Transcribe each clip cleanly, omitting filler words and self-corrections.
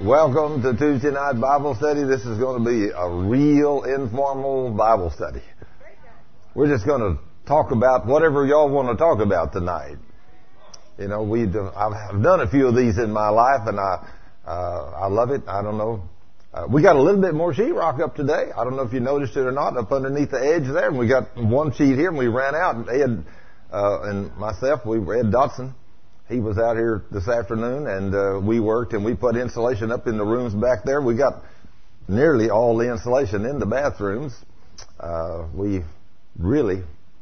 Welcome to Tuesday Night Bible Study. This is going to be a real informal Bible study. We're just going to talk about whatever y'all want to talk about tonight. You know, I've done a few of these in my life, and I love it. I don't know. We got a little bit more sheetrock up today. I don't know if you noticed it or not, up underneath the edge there. And we got one sheet here, and we ran out. And Ed and myself, Ed Dotson, he was out here this afternoon, and we worked, and we put insulation up in the rooms back there. We got nearly all the insulation in the bathrooms. We really,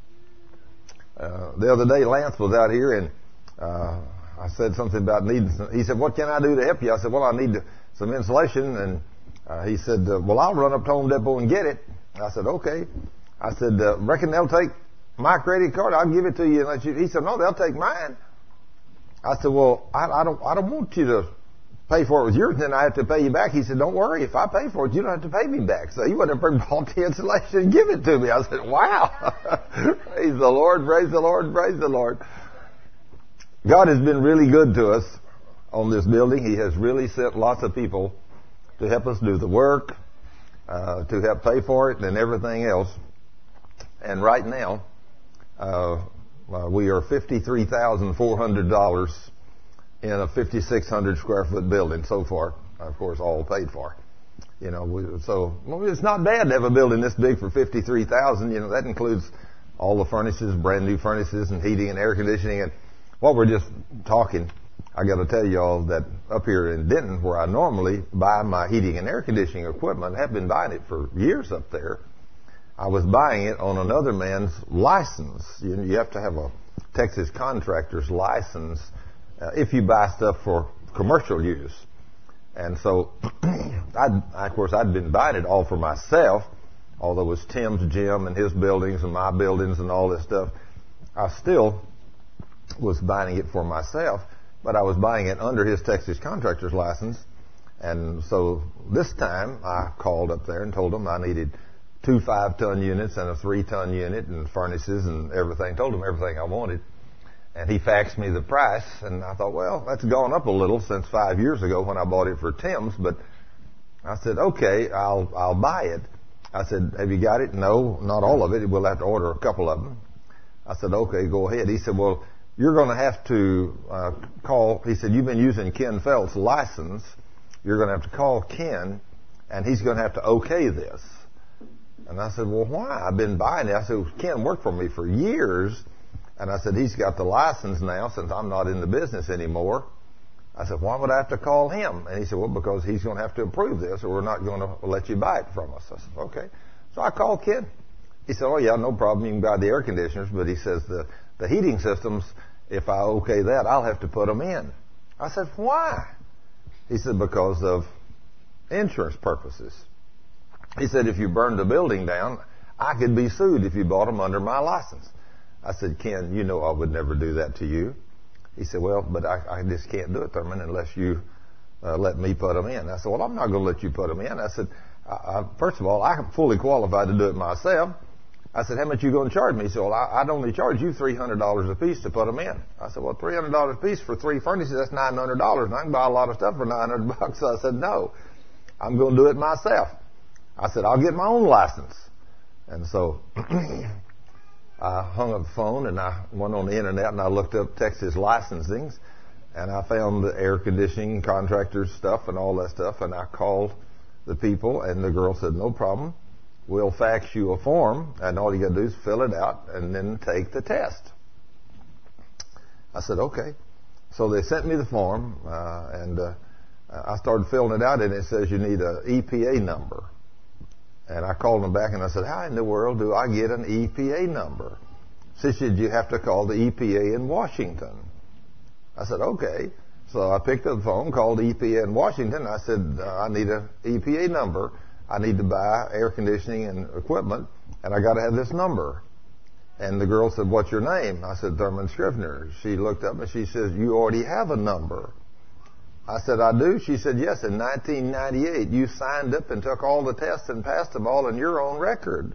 the other day, Lance was out here, and I said something about needing some. He said, "What can I do to help you?" I said, "Well, I need some insulation." And he said, "Well, I'll run up to Home Depot and get it." I said, "Okay." I said, "Reckon they'll take my credit card? I'll give it to you and let you." He said, "No, they'll take mine." I said, "Well, I don't want you to pay for it with yours, and then I have to pay you back." He said, "Don't worry, if I pay for it, you don't have to pay me back." So he went up and bought the insulation and give it to me. I said, "Wow." Praise the Lord, praise the Lord, praise the Lord. God has been really good to us on this building. He has really sent lots of people to help us do the work, to help pay for it and everything else. And right now, we are $53,400 in a 5,600 square foot building so far. Of course, all paid for. You know, it's not bad to have a building this big for $53,000. You know, that includes all the furnaces, brand new furnaces, and heating and air conditioning. And while we're just talking, I got to tell y'all that up here in Denton, where I normally buy my heating and air conditioning equipment, I have been buying it for years up there. I was buying it on another man's license. You have to have a Texas contractor's license if you buy stuff for commercial use. And so, of course, I'd been buying it all for myself, although it was Tim's gym and his buildings and my buildings and all this stuff. I still was buying it for myself, but I was buying it under his Texas contractor's license. And so this time I called up there and told them I needed 2 5-ton units and a 3-ton unit and furnaces and everything. Told him everything I wanted. And he faxed me the price. And I thought, well, that's gone up a little since 5 years ago when I bought it for Tim's. But I said, okay, I'll buy it. I said, have you got it? No, not all of it. We'll have to order a couple of them. I said, okay, go ahead. He said, well, you're going to have to call. He said, you've been using Ken Felt's license. You're going to have to call Ken, and he's going to have to okay this. And I said, well, why? I've been buying it. I said, well, Ken worked for me for years. And I said, he's got the license now since I'm not in the business anymore. I said, why would I have to call him? And he said, well, because he's going to have to approve this or we're not going to let you buy it from us. I said, okay. So I called Ken. He said, oh, yeah, no problem. You can buy the air conditioners. But he says the heating systems, if I okay that, I'll have to put them in. I said, why? He said, because of insurance purposes. He said, if you burned the building down, I could be sued if you bought them under my license. I said, Ken, you know I would never do that to you. He said, well, but I just can't do it, Thurman, unless you let me put them in. I said, well, I'm not going to let you put them in. I said, first of all, I'm fully qualified to do it myself. I said, how much are you going to charge me? He said, well, I'd only charge you $300 a piece to put them in. I said, well, $300 a piece for 3 furnaces, that's $900. And I can buy a lot of stuff for $900. So I said, no, I'm going to do it myself. I said, I'll get my own license. And so I hung up the phone and I went on the internet and I looked up Texas licensings and I found the air conditioning contractors stuff and all that stuff. And I called the people and the girl said, no problem. We'll fax you a form and all you got to do is fill it out and then take the test. I said, okay. So they sent me the form and I started filling it out and it says you need an EPA number. And I called them back and I said, how in the world do I get an EPA number? She said, you have to call the EPA in Washington. I said, okay. So I picked up the phone, called EPA in Washington. I said, I need an EPA number. I need to buy air conditioning and equipment, and I got to have this number. And the girl said, what's your name? I said, Thurman Scrivener. She looked up and she says, you already have a number. I said, I do? She said, yes, in 1998 you signed up and took all the tests and passed them all in your own record.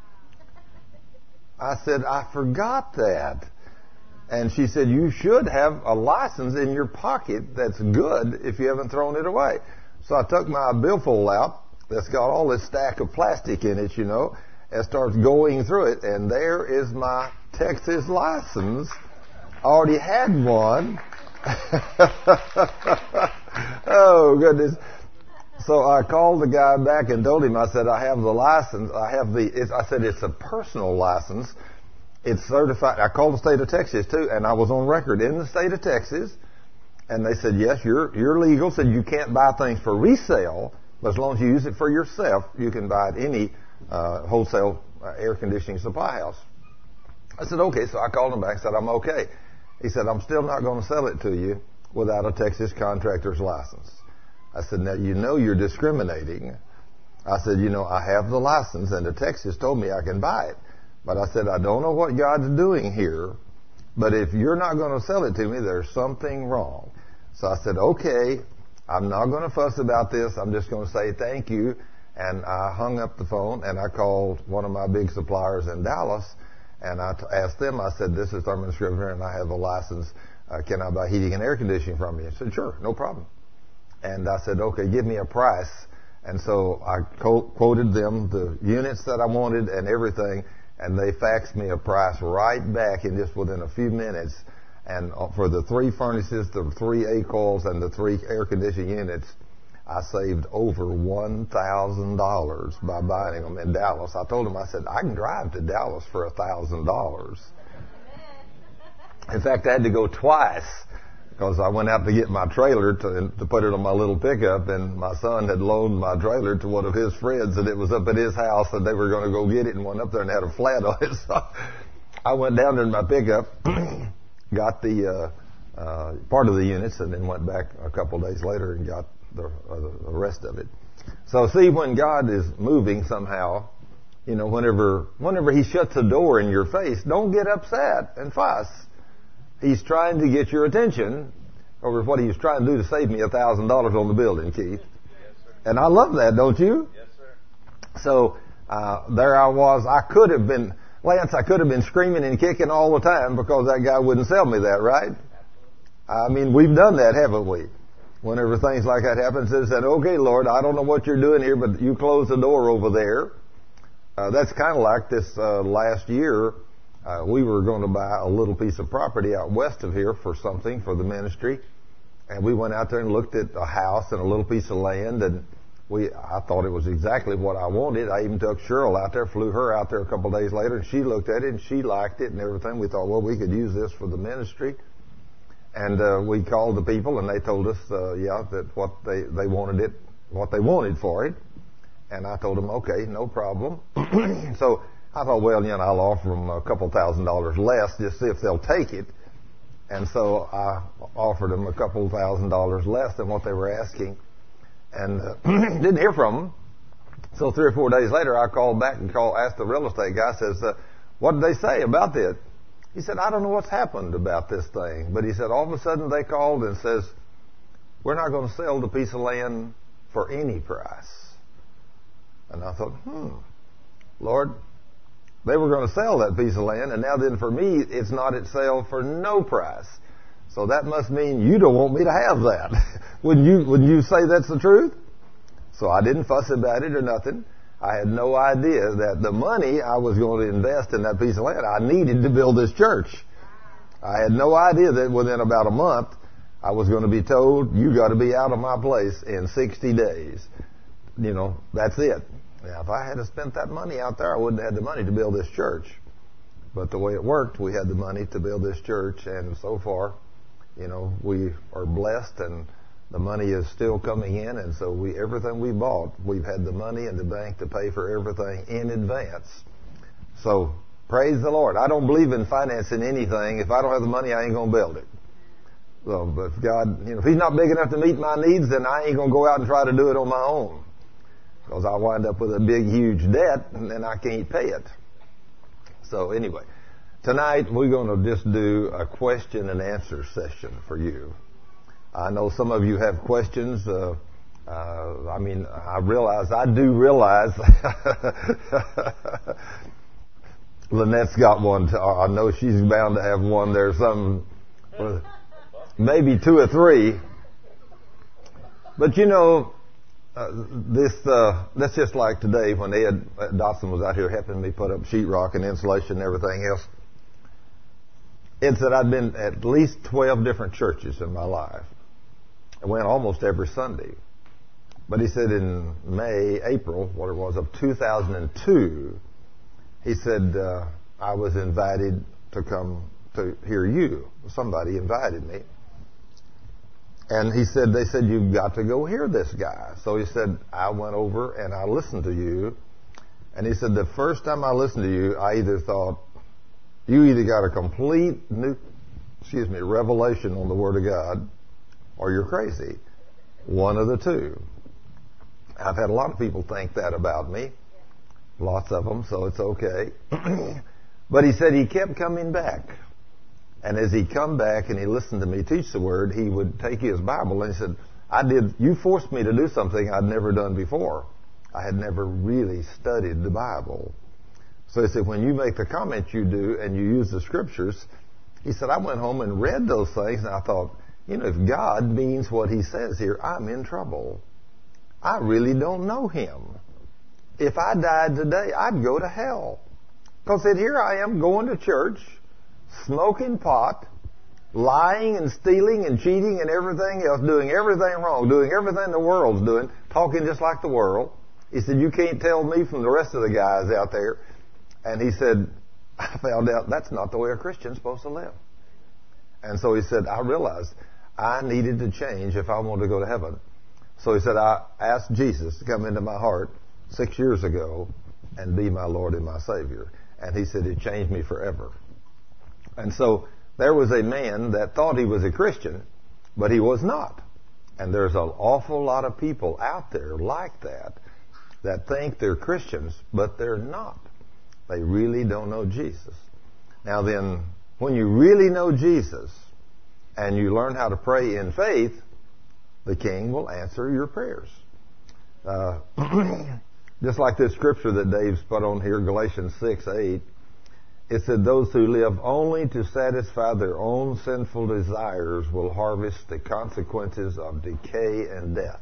I said, I forgot that. And she said, you should have a license in your pocket that's good if you haven't thrown it away. So I took my billfold out that's got all this stack of plastic in it, and starts going through it. And there is my Texas license. I already had one. Oh, goodness. So I called the guy back and told him, I said, I have the license. I said, it's a personal license. It's certified. I called the state of Texas, too, and I was on record in the state of Texas. And they said, yes, you're legal. Said you can't buy things for resale, but as long as you use it for yourself, you can buy at any wholesale air conditioning supply house. I said, okay. So I called him back and said, I'm okay. He said, I'm still not going to sell it to you without a Texas contractor's license. I said, now, you're discriminating. I said, I have the license, and the Texas told me I can buy it. But I said, I don't know what God's doing here, but if you're not going to sell it to me, there's something wrong. So I said, okay, I'm not going to fuss about this. I'm just going to say thank you. And I hung up the phone, and I called one of my big suppliers in Dallas, and I asked them, I said, this is Thurman Scrivener, and I have a license. Can I buy heating and air conditioning from you? He said, sure, no problem. And I said, okay, give me a price. And so I quoted them the units that I wanted and everything, and they faxed me a price right back in just within a few minutes. And for the 3 furnaces, the 3 A-coils, and the 3 air conditioning units, I saved over $1,000 by buying them in Dallas. I told them, I said, I can drive to Dallas for $1,000. In fact, I had to go twice because I went out to get my trailer to put it on my little pickup, and my son had loaned my trailer to one of his friends, and it was up at his house, and they were going to go get it, and went up there and had a flat on it. So I went down there in my pickup, got the part of the units, and then went back a couple of days later and got the rest of it. So see, when God is moving somehow, whenever He shuts a door in your face, don't get upset and fuss. He's trying to get your attention over what he was trying to do to save me $1,000 on the building, Keith. Yes, sir. And I love that, don't you? Yes, sir. So there I was. I could have been screaming and kicking all the time because that guy wouldn't sell me that, right? I mean, we've done that, haven't we? Whenever things like that happen, they said, okay, Lord, I don't know what you're doing here, but you close the door over there. That's kind of like this last year. We were going to buy a little piece of property out west of here for something for the ministry. And we went out there and looked at a house and a little piece of land, and I thought it was exactly what I wanted. I even took Cheryl out there, flew her out there a couple of days later, and she looked at it and she liked it and everything. We thought, well, we could use this for the ministry. And we called the people, and they told us, that what they wanted for it. And I told them, okay, no problem. So I thought, well, I'll offer them a couple $1,000 less, just see if they'll take it. And so I offered them a couple $1,000 less than what they were asking, and didn't hear from them. So 3 or 4 days later, I called back and asked the real estate guy, says, what did they say about it? He said, I don't know what's happened about this thing. But he said, all of a sudden they called and says, we're not going to sell the piece of land for any price. And I thought, Lord, they were going to sell that piece of land, and now then for me, it's not at sale for no price. So that must mean you don't want me to have that. Wouldn't you say that's the truth? So I didn't fuss about it or nothing. I had no idea that the money I was going to invest in that piece of land, I needed to build this church. I had no idea that within about a month, I was going to be told, you got to be out of my place in 60 days. That's it. Now, if I had spent that money out there, I wouldn't have had the money to build this church. But the way it worked, we had the money to build this church, and so far, we are blessed, and the money is still coming in, and so everything we bought, we've had the money in the bank to pay for everything in advance. So, praise the Lord. I don't believe in financing anything. If I don't have the money, I ain't going to build it. So, but if God, if He's not big enough to meet my needs, then I ain't going to go out and try to do it on my own. Because I'll wind up with a big, huge debt, and then I can't pay it. So anyway, tonight we're going to just do a question and answer session for you. I know some of you have questions. I do realize Lynette's got one. I know she's bound to have one. There's some, maybe 2 or 3. But That's just like today when Ed Dotson was out here helping me put up sheetrock and insulation and everything else. Ed said I'd been at least 12 different churches in my life. I went almost every Sunday. But he said in April, what it was, of 2002, he said, I was invited to come to hear you. Somebody invited me. And he said, they said, you've got to go hear this guy. So he said, I went over and I listened to you. And he said, the first time I listened to you, I either thought, you either got a complete new, revelation on the Word of God, or you're crazy. One of the two. I've had a lot of people think that about me. Lots of them, so it's okay. But he said he kept coming back. And as he come back and he listened to me teach the Word, he would take his Bible and he said, you forced me to do something I'd never done before. I had never really studied the Bible. So he said, when you make the comments you do and you use the Scriptures, he said, I went home and read those things and I thought, if God means what He says here, I'm in trouble. I really don't know Him. If I died today, I'd go to hell. Because here I am going to church, smoking pot, lying and stealing and cheating and everything else, doing everything wrong, doing everything the world's doing, talking just like the world. He said, you can't tell me from the rest of the guys out there. And he said, I found out that's not the way a Christian's supposed to live. And so he said, I realized I needed to change if I wanted to go to heaven. So he said, I asked Jesus to come into my heart 6 years ago and be my Lord and my Savior. And he said, it changed me forever. And so there was a man that thought he was a Christian, but he was not. And there's an awful lot of people out there like that think they're Christians, but they're not. They really don't know Jesus. Now then, when you really know Jesus and you learn how to pray in faith, the King will answer your prayers. Just like this scripture that Dave's put on here, Galatians 6:8, it said, those who live only to satisfy their own sinful desires will harvest the consequences of decay and death.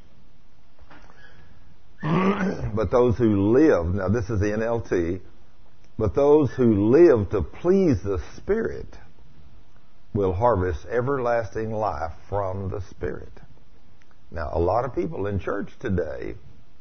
But those who live, now this is the NLT, but those who live to please the Spirit will harvest everlasting life from the Spirit. Now, a lot of people in church today,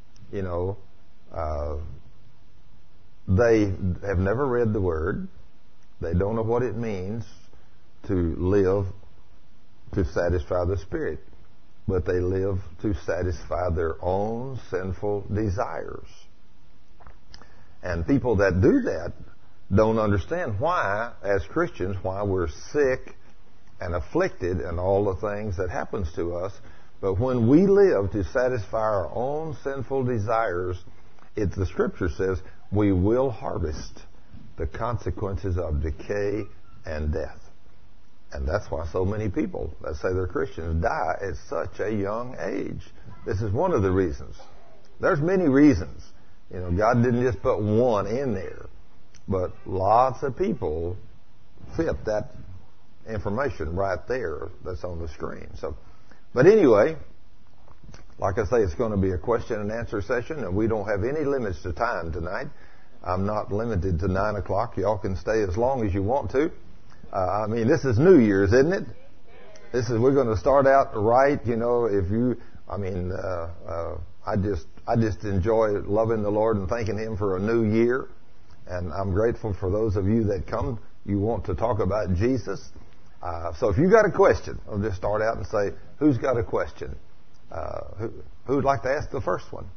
they have never read the Word. They don't know what it means to live to satisfy the Spirit. But they live to satisfy their own sinful desires. And people that do that don't understand why, as Christians, why we're sick and afflicted and all the things that happens to us. But when we live to satisfy our own sinful desires, the Scripture says we will harvest the consequences of decay and death. And that's why so many people that say they're Christians die at such a young age. This is one of the reasons. There's many reasons. God didn't just put one in there. But lots of people fit that information right there that's on the screen. But anyway, like I say, it's going to be a question and answer session, and we don't have any limits to time tonight. I'm not limited to 9 o'clock. Y'all can stay as long as you want to. This is New Year's, isn't it? We're going to start out right. I just enjoy loving the Lord and thanking Him for a new year. And I'm grateful for those of you that come. You want to talk about Jesus. So if you got a question, I'll just start out and say, who's got a question? Who'd like to ask the first one?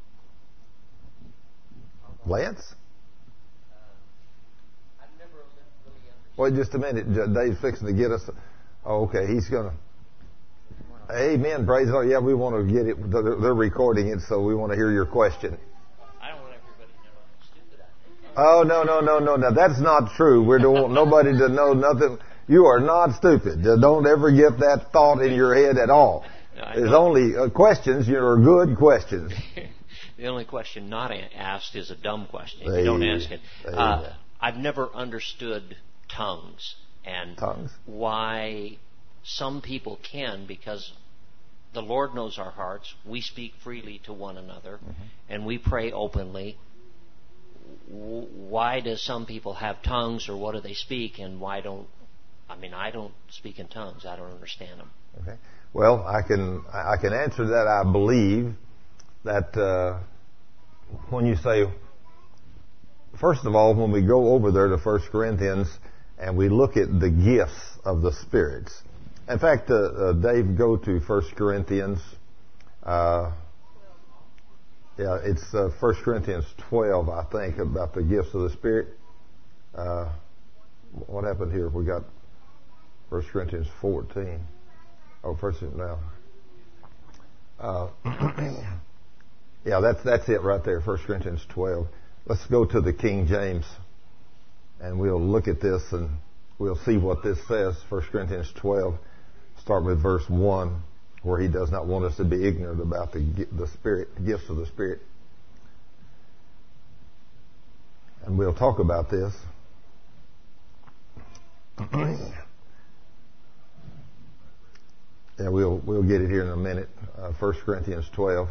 Lance? I've never really understood. Wait just a minute. Dave's fixing to get us. Oh, okay. He's going to. Amen. Praise the Lord. Yeah, we want to get it. They're recording it, so we want to hear your question. I don't want everybody to know how stupid I am. Oh, no. Now, that's not true. We don't want nobody to know nothing. You are not stupid. Don't ever get that thought in your head at all. No, There's only questions. Are good questions. The only question not asked is a dumb question. If you don't ask it. I've never understood tongues and why some people can, because the Lord knows our hearts. We speak freely to one another, and we pray openly. Why do some people have tongues, or what do they speak, and why don't... I don't speak in tongues. I don't understand them. Okay. Well, I can answer that. I believe that when you say, first of all, when we go over there to 1 Corinthians and we look at the gifts of the spirits. In fact, Dave, go to 1 Corinthians. It's 1 Corinthians 12, I think, about the gifts of the Spirit. What happened here? We got 1 Corinthians 14. Oh, first now. That's it right there, 1 Corinthians 12. Let's go to the King James, and we'll look at this, and we'll see what this says. 1 Corinthians 12, start with verse 1, where he does not want us to be ignorant about the Spirit, gifts of the Spirit. And we'll talk about this. Yeah, we'll get it here in a minute. 1 Corinthians 12.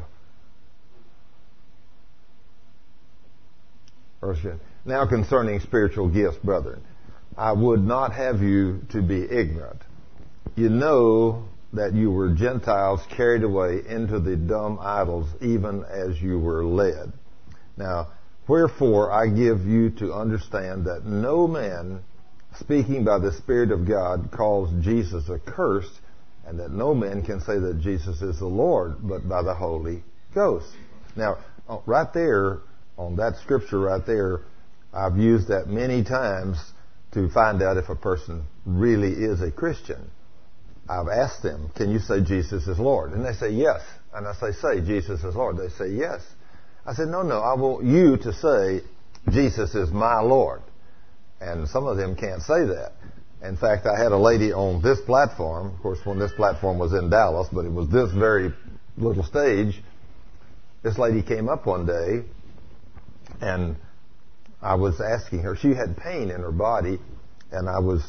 Now concerning spiritual gifts, brethren, I would not have you to be ignorant. You know that you were Gentiles carried away into the dumb idols, even as you were led. Now, wherefore I give you to understand that no man, speaking by the Spirit of God, calls Jesus accursed, and that no man can say that Jesus is the Lord, but by the Holy Ghost. Now, right there, on that scripture right there, I've used that many times to find out if a person really is a Christian. I've asked them, can you say Jesus is Lord? And they say yes. And I say Jesus is Lord. They say yes. I said, no, I want you to say Jesus is my Lord. And some of them can't say that. In fact, I had a lady on this platform, of course, when this platform was in Dallas, but it was this very little stage. This lady came up one day, and I was asking her, she had pain in her body, and I was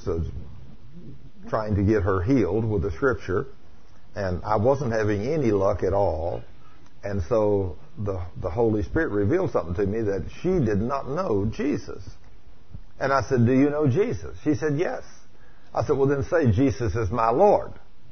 trying to get her healed with the scripture, and I wasn't having any luck at all. And so the Holy Spirit revealed something to me that she did not know Jesus. And I said, do you know Jesus? She said, yes. I said, well, then say Jesus is my Lord.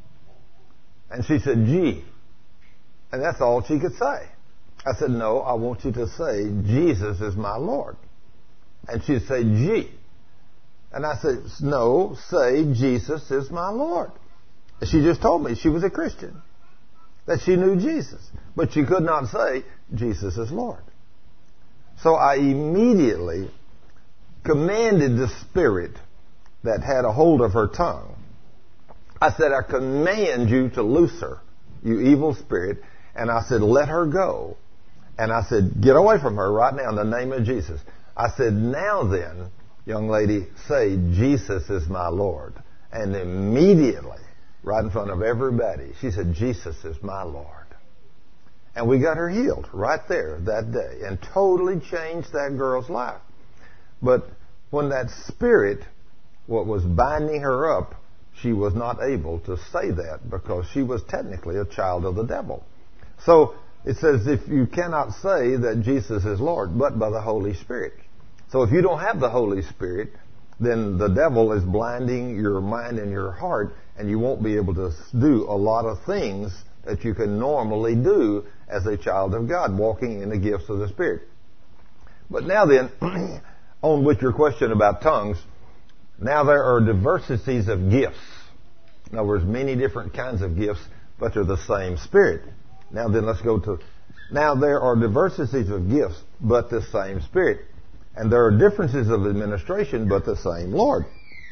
And she said, gee. And that's all she could say. I said, no, I want you to say Jesus is my Lord. And she'd say, gee. And I said, no, say Jesus is my Lord. And she just told me she was a Christian, that she knew Jesus. But she could not say Jesus is Lord. So I immediately commanded the spirit that had a hold of her tongue. I said, I command you to loose her, you evil spirit. And I said, let her go. And I said, get away from her right now in the name of Jesus. I said, now then, young lady, say Jesus is my Lord. And immediately, right in front of everybody, she said, Jesus is my Lord. And we got her healed right there that day and totally changed that girl's life. But when that spirit, what was binding her up, she was not able to say that because she was technically a child of the devil. So it says if you cannot say that Jesus is Lord, but by the Holy Spirit. So if you don't have the Holy Spirit, then the devil is blinding your mind and your heart, and you won't be able to do a lot of things that you can normally do as a child of God, walking in the gifts of the Spirit. But now then, on with your question about tongues, now there are diversities of gifts. In other words, many different kinds of gifts, but they're the same Spirit. Now then, let's go to, now there are diversities of gifts, but the same Spirit. And there are differences of administration, but the same Lord.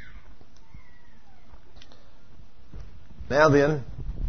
Now then,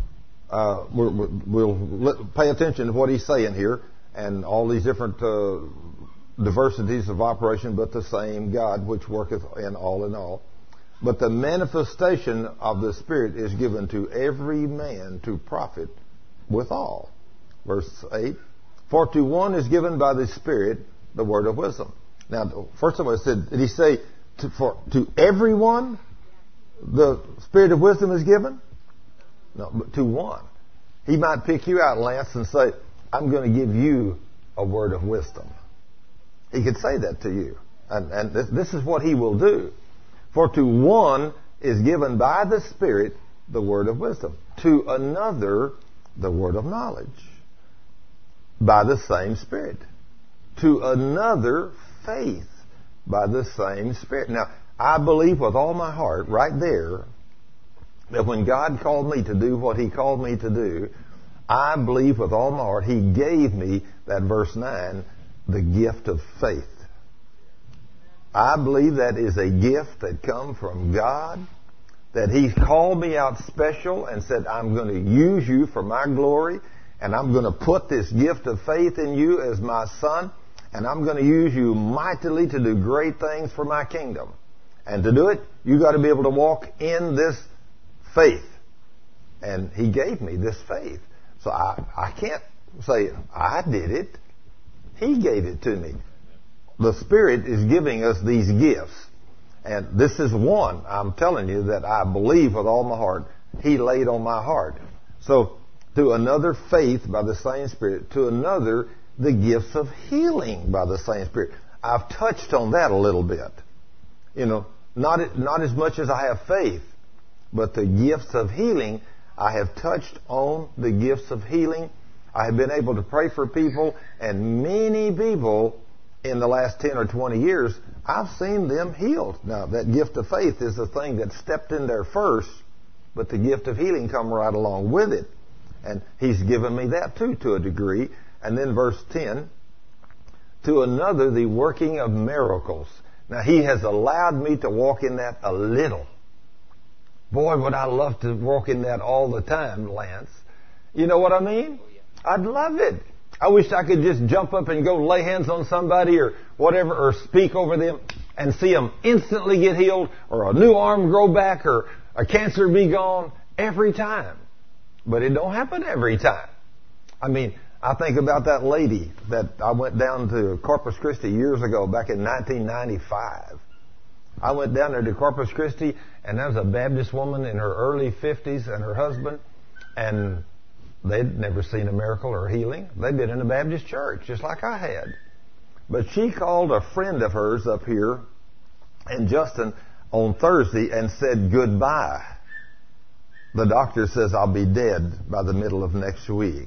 we'll pay attention to what he's saying here, and all these different diversities of operation, but the same God, which worketh in all. But the manifestation of the Spirit is given to every man to profit withal. Verse 8, for to one is given by the Spirit the word of wisdom. Now, first of all, it said, did he say to everyone the Spirit of wisdom is given? No, but to one. He might pick you out, Lance, and say, I'm going to give you a word of wisdom. He could say that to you. And this is what he will do. For to one is given by the Spirit the word of wisdom. To another, the word of knowledge. By the same Spirit. To another, faith. By the same Spirit. Now, I believe with all my heart, right there, that when God called me to do what he called me to do, I believe with all my heart he gave me, that verse 9, the gift of faith. I believe that is a gift that comes from God, that he called me out special and said, I'm going to use you for my glory, and I'm going to put this gift of faith in you as my son, and I'm going to use you mightily to do great things for my kingdom. And to do it, you got to be able to walk in this faith. And he gave me this faith. So I can't say I did it. He gave it to me. The Spirit is giving us these gifts. And this is one, I'm telling you, that I believe with all my heart, he laid on my heart. So, to another, faith by the same Spirit. To another, the gifts of healing by the same Spirit. I've touched on that a little bit. You know, not as much as I have faith, but the gifts of healing, I have touched on the gifts of healing. I have been able to pray for people, and many people in the last 10 or 20 years, I've seen them healed. Now, that gift of faith is the thing that stepped in there first, but the gift of healing come right along with it. And he's given me that too, to a degree. And then verse 10, to another, the working of miracles. Now, he has allowed me to walk in that a little. Boy, would I love to walk in that all the time, Lance. You know what I mean? I'd love it. I wish I could just jump up and go lay hands on somebody or whatever, or speak over them and see them instantly get healed, or a new arm grow back, or a cancer be gone every time. But it don't happen every time. I mean, I think about that lady that I went down to Corpus Christi years ago, back in 1995. I went down there to Corpus Christi, and there was a Baptist woman in her early 50s and her husband, and they'd never seen a miracle or healing. They'd been in a Baptist church, just like I had. But she called a friend of hers up here, and Justin, on Thursday, and said goodbye. The doctor says I'll be dead by the middle of next week.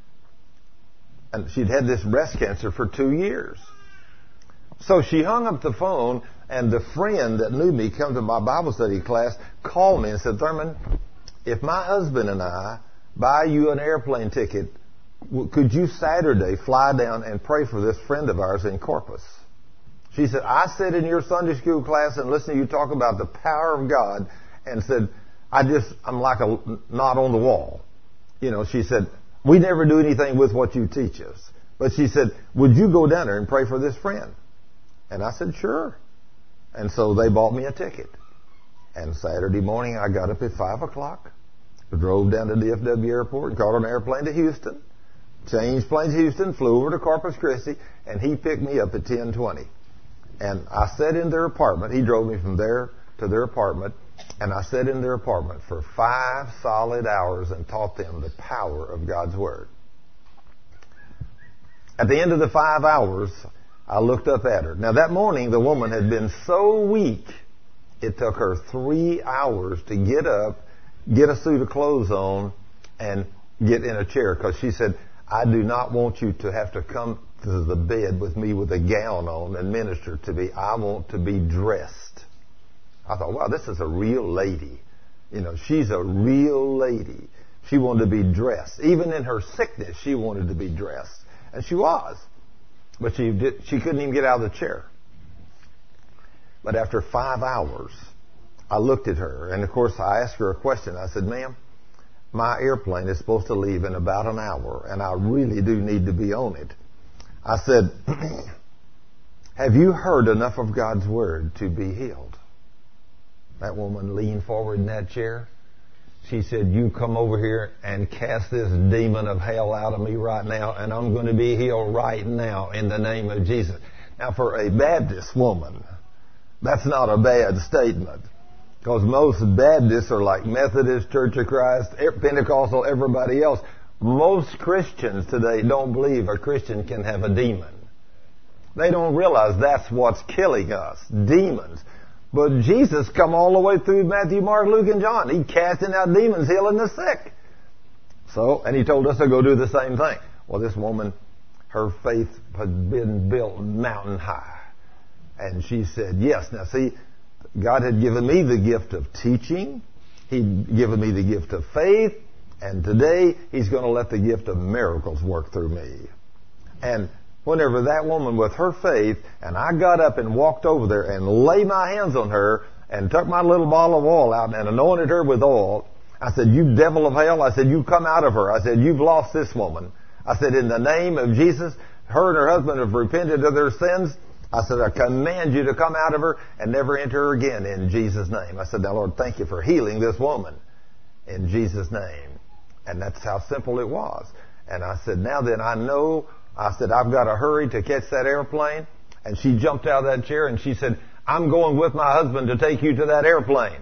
And she'd had this breast cancer for 2 years. So she hung up the phone, and the friend that knew me come to my Bible study class called me and said, Thurman, if my husband and I buy you an airplane ticket, could you Saturday fly down and pray for this friend of ours in Corpus? She said, I sat in your Sunday school class and listened to you talk about the power of God, and said, I'm like a knot on the wall. You know, she said, we never do anything with what you teach us. But she said, would you go down there and pray for this friend? And I said, sure. And so they bought me a ticket. And Saturday morning I got up at 5 o'clock, drove down to DFW Airport and caught an airplane to Houston, changed planes to Houston, flew over to Corpus Christi, and he picked me up at 10:20. And I sat in their apartment. He drove me from there to their apartment, and I sat in their apartment for 5 solid hours and taught them the power of God's Word. At the end of the 5 hours, I looked up at her. Now, that morning, the woman had been so weak, it took her 3 hours to get up, get a suit of clothes on, and get in a chair, because she said, I do not want you to have to come to the bed with me with a gown on and minister to me. I want to be dressed. I thought, wow, this is a real lady. You know, she's a real lady. She wanted to be dressed. Even in her sickness, she wanted to be dressed. And she was. But she couldn't even get out of the chair. But after 5 hours, I looked at her. And, of course, I asked her a question. I said, ma'am, my airplane is supposed to leave in about an hour, and I really do need to be on it. I said, have you heard enough of God's Word to be healed? That woman leaned forward in that chair. She said, you come over here and cast this demon of hell out of me right now, and I'm going to be healed right now in the name of Jesus. Now, for a Baptist woman, that's not a bad statement, because most Baptists are like Methodist, Church of Christ, Pentecostal, everybody else. Most Christians today don't believe a Christian can have a demon. They don't realize that's what's killing us, demons. But Jesus come all the way through Matthew, Mark, Luke, and John. He casting out demons, healing the sick. So, and he told us to go do the same thing. Well, this woman, her faith had been built mountain high. And she said, yes. Now see, God had given me the gift of teaching. He'd given me the gift of faith. And today, He's going to let the gift of miracles work through me. And whenever that woman with her faith, and I got up and walked over there and laid my hands on her and took my little bottle of oil out and anointed her with oil, I said, you devil of hell, I said, you come out of her. I said, you've lost this woman. I said, in the name of Jesus, her and her husband have repented of their sins. I said, I command you to come out of her and never enter her again in Jesus' name. I said, now Lord, thank you for healing this woman in Jesus' name. And that's how simple it was. And I said, now then I know, I said, I've got to hurry to catch that airplane. And she jumped out of that chair and she said, I'm going with my husband to take you to that airplane.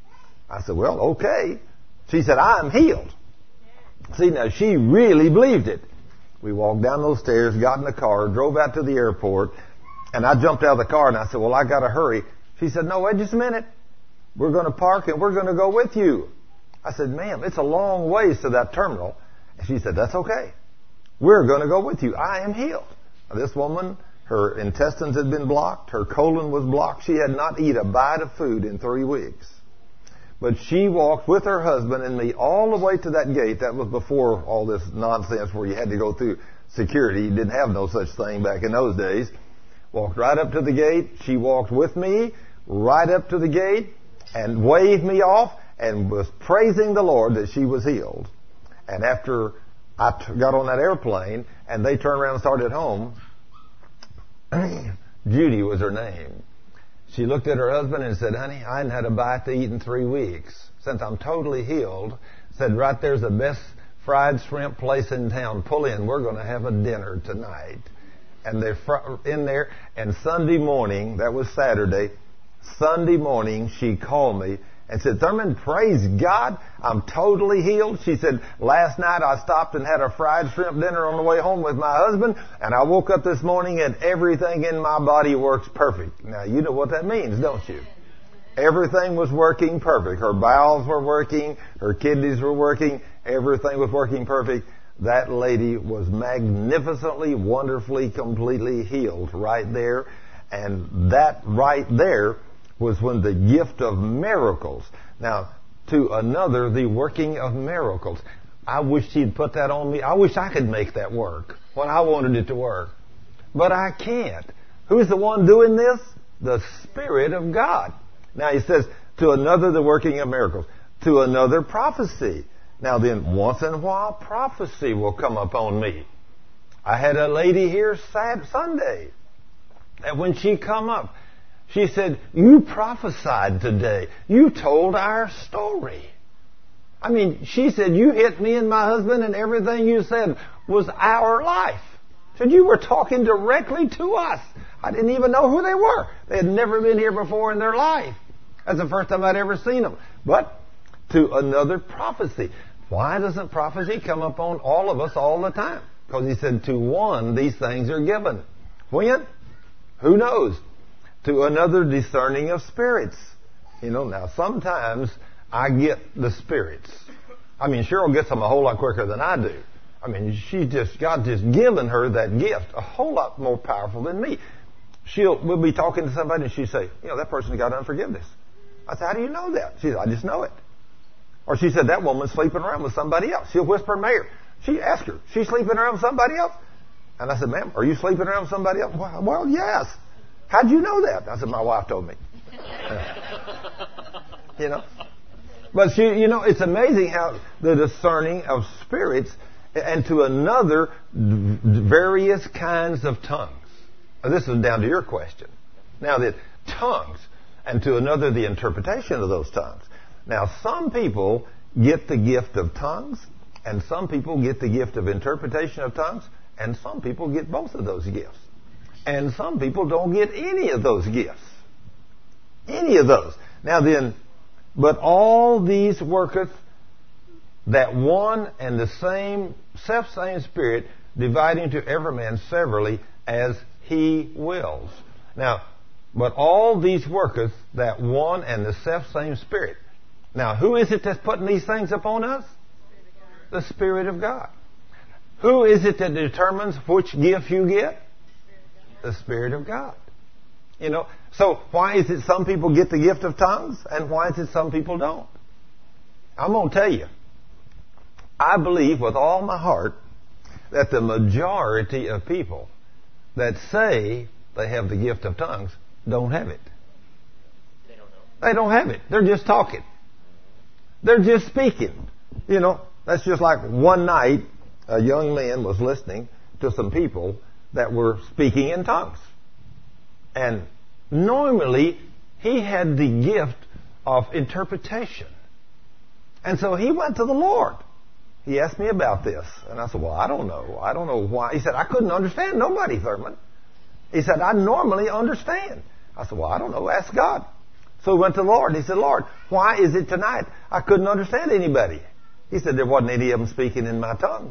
I said, well, okay. She said, I'm healed. See, now she really believed it. We walked down those stairs, got in the car, drove out to the airport, and I jumped out of the car and I said, well, I got to hurry. She said, no, wait just a minute. We're going to park and we're going to go with you. I said, ma'am, it's a long ways to that terminal. And she said, that's okay. We're going to go with you. I am healed. Now, this woman, her intestines had been blocked. Her colon was blocked. She had not eaten a bite of food in 3 weeks. But she walked with her husband and me all the way to that gate. That was before all this nonsense where you had to go through security. You didn't have no such thing back in those days. Walked right up to the gate. She walked with me right up to the gate and waved me off and was praising the Lord that she was healed. And after I got on that airplane and they turned around and started home, Judy was her name. She looked at her husband and said, honey, I hadn't had a bite to eat in 3 weeks. Since I'm totally healed, said, right there's the best fried shrimp place in town. Pull in. We're going to have a dinner tonight. And they're in there. And Sunday morning, that was Saturday, Sunday morning, she called me and said, Thurman, praise God, I'm totally healed. She said, last night I stopped and had a fried shrimp dinner on the way home with my husband, and I woke up this morning and everything in my body works perfect. Now, you know what that means, don't you? Everything was working perfect. Her bowels were working, her kidneys were working, everything was working perfect. That lady was magnificently, wonderfully, completely healed right there. And that right there was when the gift of miracles. Now, to another, the working of miracles. I wish He'd put that on me. I wish I could make that work when I wanted it to work. But I can't. Who's the one doing this? The Spirit of God. Now, He says, to another, the working of miracles. To another, prophecy. Now then, once in a while, prophecy will come upon me. I had a lady here Sunday. And when she come up, she said, you prophesied today. You told our story. I mean, she said, you hit me and my husband and everything you said was our life. She said, you were talking directly to us. I didn't even know who they were. They had never been here before in their life. That's the first time I'd ever seen them. But to another, prophecy. Why doesn't prophecy come upon all of us all the time? Because He said, to one, these things are given. When? Who knows? To another, discerning of spirits. You know, now sometimes I get the spirits. I mean, Cheryl gets them a whole lot quicker than I do. I mean, God just given her that gift a whole lot more powerful than me. We'll be talking to somebody and she'll say, you know, that person's got unforgiveness. I said, how do you know that? She said, I just know it. Or she said, that woman's sleeping around with somebody else. She'll whisper in my ear. She asked her, she's sleeping around with somebody else? And I said, ma'am, are you sleeping around with somebody else? Well, yes. How'd you know that? I said, my wife told me. You know? But it's amazing how the discerning of spirits, and to another, various kinds of tongues. Now, this is down to your question. Now, the tongues, and to another, the interpretation of those tongues. Now, some people get the gift of tongues, and some people get the gift of interpretation of tongues, and some people get both of those gifts. And some people don't get any of those gifts. Any of those. Now then, but all these worketh that one and the same, self-same Spirit, dividing to every man severally as he wills. Now, but all these worketh that one and the self-same Spirit. Now, who is it that's putting these things upon us? The Spirit of God. Who is it that determines which gift you get? The Spirit of God. You know, so why is it some people get the gift of tongues and why is it some people don't? I'm going to tell you, I believe with all my heart that the majority of people that say they have the gift of tongues don't have it. They don't know. They don't have it. They're just talking. They're just speaking. You know, that's just like one night a young man was listening to some people that were speaking in tongues. And normally he had the gift of interpretation. And so he went to the Lord. He asked me about this. And I said, well, I don't know. I don't know why. He said, I couldn't understand nobody, Thurman. He said, I normally understand. I said, well, I don't know. Ask God. So he went to the Lord. He said, Lord, why is it tonight I couldn't understand anybody? He said, there wasn't any of them speaking in my tongues.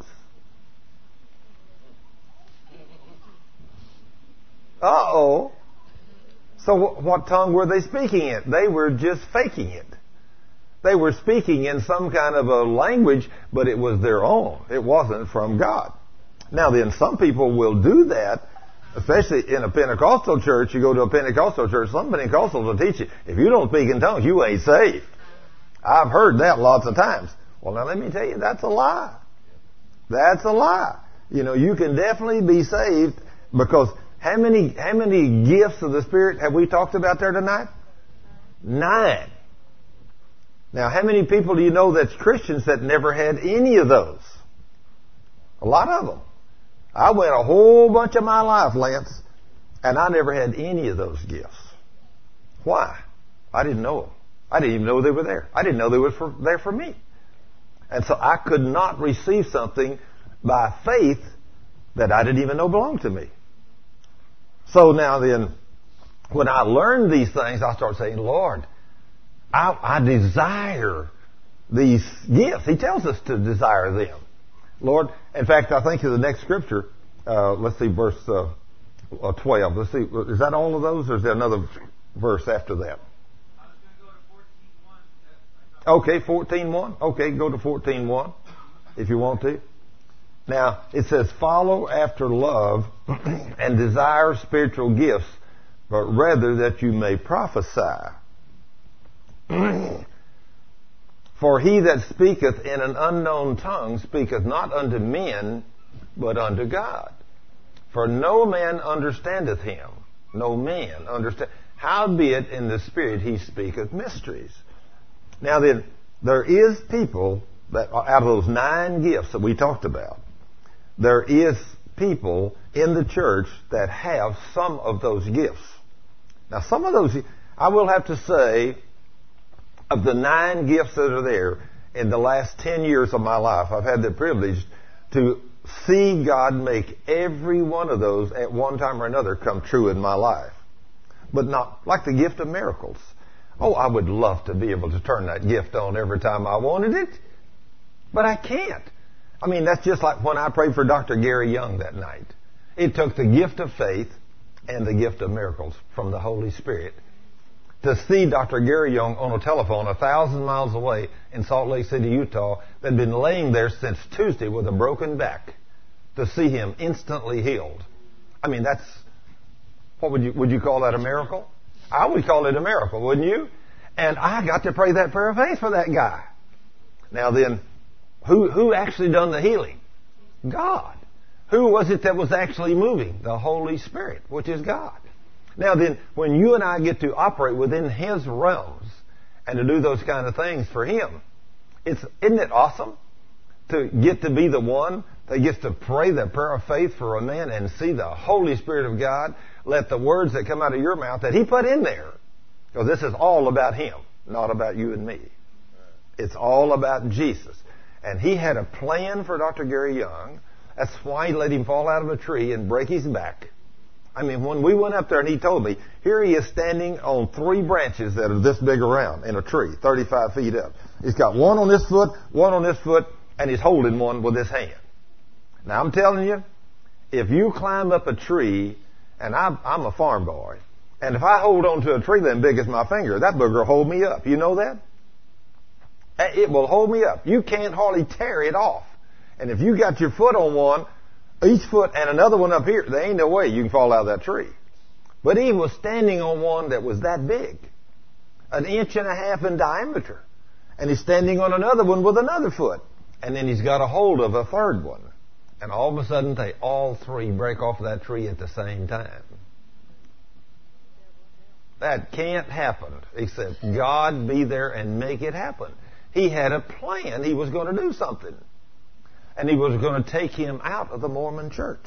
Uh-oh. So what tongue were they speaking in? They were just faking it. They were speaking in some kind of a language, but it was their own. It wasn't from God. Now then, some people will do that, especially in a Pentecostal church. You go to a Pentecostal church, some Pentecostals will teach you, if you don't speak in tongues, you ain't saved. I've heard that lots of times. Well, now let me tell you, that's a lie. That's a lie. You know, you can definitely be saved because how many gifts of the Spirit have we talked about there tonight? 9. Now, how many people do you know that's Christians that never had any of those? A lot of them. I went a whole bunch of my life, Lance, and I never had any of those gifts. Why? I didn't know them. I didn't even know they were there. I didn't know they were there for me. And so I could not receive something by faith that I didn't even know belonged to me. So now then, when I learned these things, I started saying, Lord, I desire these gifts. He tells us to desire them. Lord, in fact, I think in the next scripture, let's see, verse 12. Let's see, is that all of those or is there another verse after that? I was going to go to 14:1. Okay, 14:1. Okay, go to 14:1 if you want to. Now, it says, follow after love and desire spiritual gifts, but rather that you may prophesy. For he that speaketh in an unknown tongue speaketh not unto men, but unto God. For no man understandeth him. No man understand. Howbeit in the Spirit he speaketh mysteries. Now then, there is people that, out of those 9 gifts that we talked about, there is people in the church that have some of those gifts. Now some of those, I will have to say, of the 9 gifts that are there, in the last 10 years of my life, I've had the privilege to see God make every one of those at one time or another come true in my life. But not like the gift of miracles. Oh, I would love to be able to turn that gift on every time I wanted it. But I can't. I mean, that's just like when I prayed for Dr. Gary Young that night. It took the gift of faith and the gift of miracles from the Holy Spirit to see Dr. Gary Young on a telephone 1,000 miles away in Salt Lake City, Utah, that had been laying there since Tuesday with a broken back, to see him instantly healed. I mean, that's, what would you call that a miracle? I would call it a miracle, wouldn't you? And I got to pray that prayer of faith for that guy. Now then, who actually done the healing? God. Who was it that was actually moving? The Holy Spirit, which is God. Now then, when you and I get to operate within His realms and to do those kind of things for Him, isn't it awesome to get to be the one that gets to pray the prayer of faith for a man and see the Holy Spirit of God let the words that come out of your mouth that He put in there. Because this is all about Him, not about you and me. It's all about Jesus. And He had a plan for Dr. Gary Young. That's why He let him fall out of a tree and break his back. I mean, when we went up there and he told me, here he is standing on 3 branches that are this big around in a tree, 35 feet up. He's got one on this foot, one on this foot, and he's holding one with his hand. Now, I'm telling you, if you climb up a tree, and I'm a farm boy, and if I hold on to a tree that big as my finger, that booger will hold me up. You know that? It will hold me up. You can't hardly tear it off. And if you got your foot on one, each foot and another one up here, there ain't no way you can fall out of that tree. But he was standing on one that was that big, 1.5 inches in diameter. And he's standing on another one with another foot. And then he's got a hold of a third one. And all of a sudden, they all 3 break off of that tree at the same time. That can't happen, except God be there and make it happen. He had a plan. He was going to do something. And he was going to take him out of the Mormon church.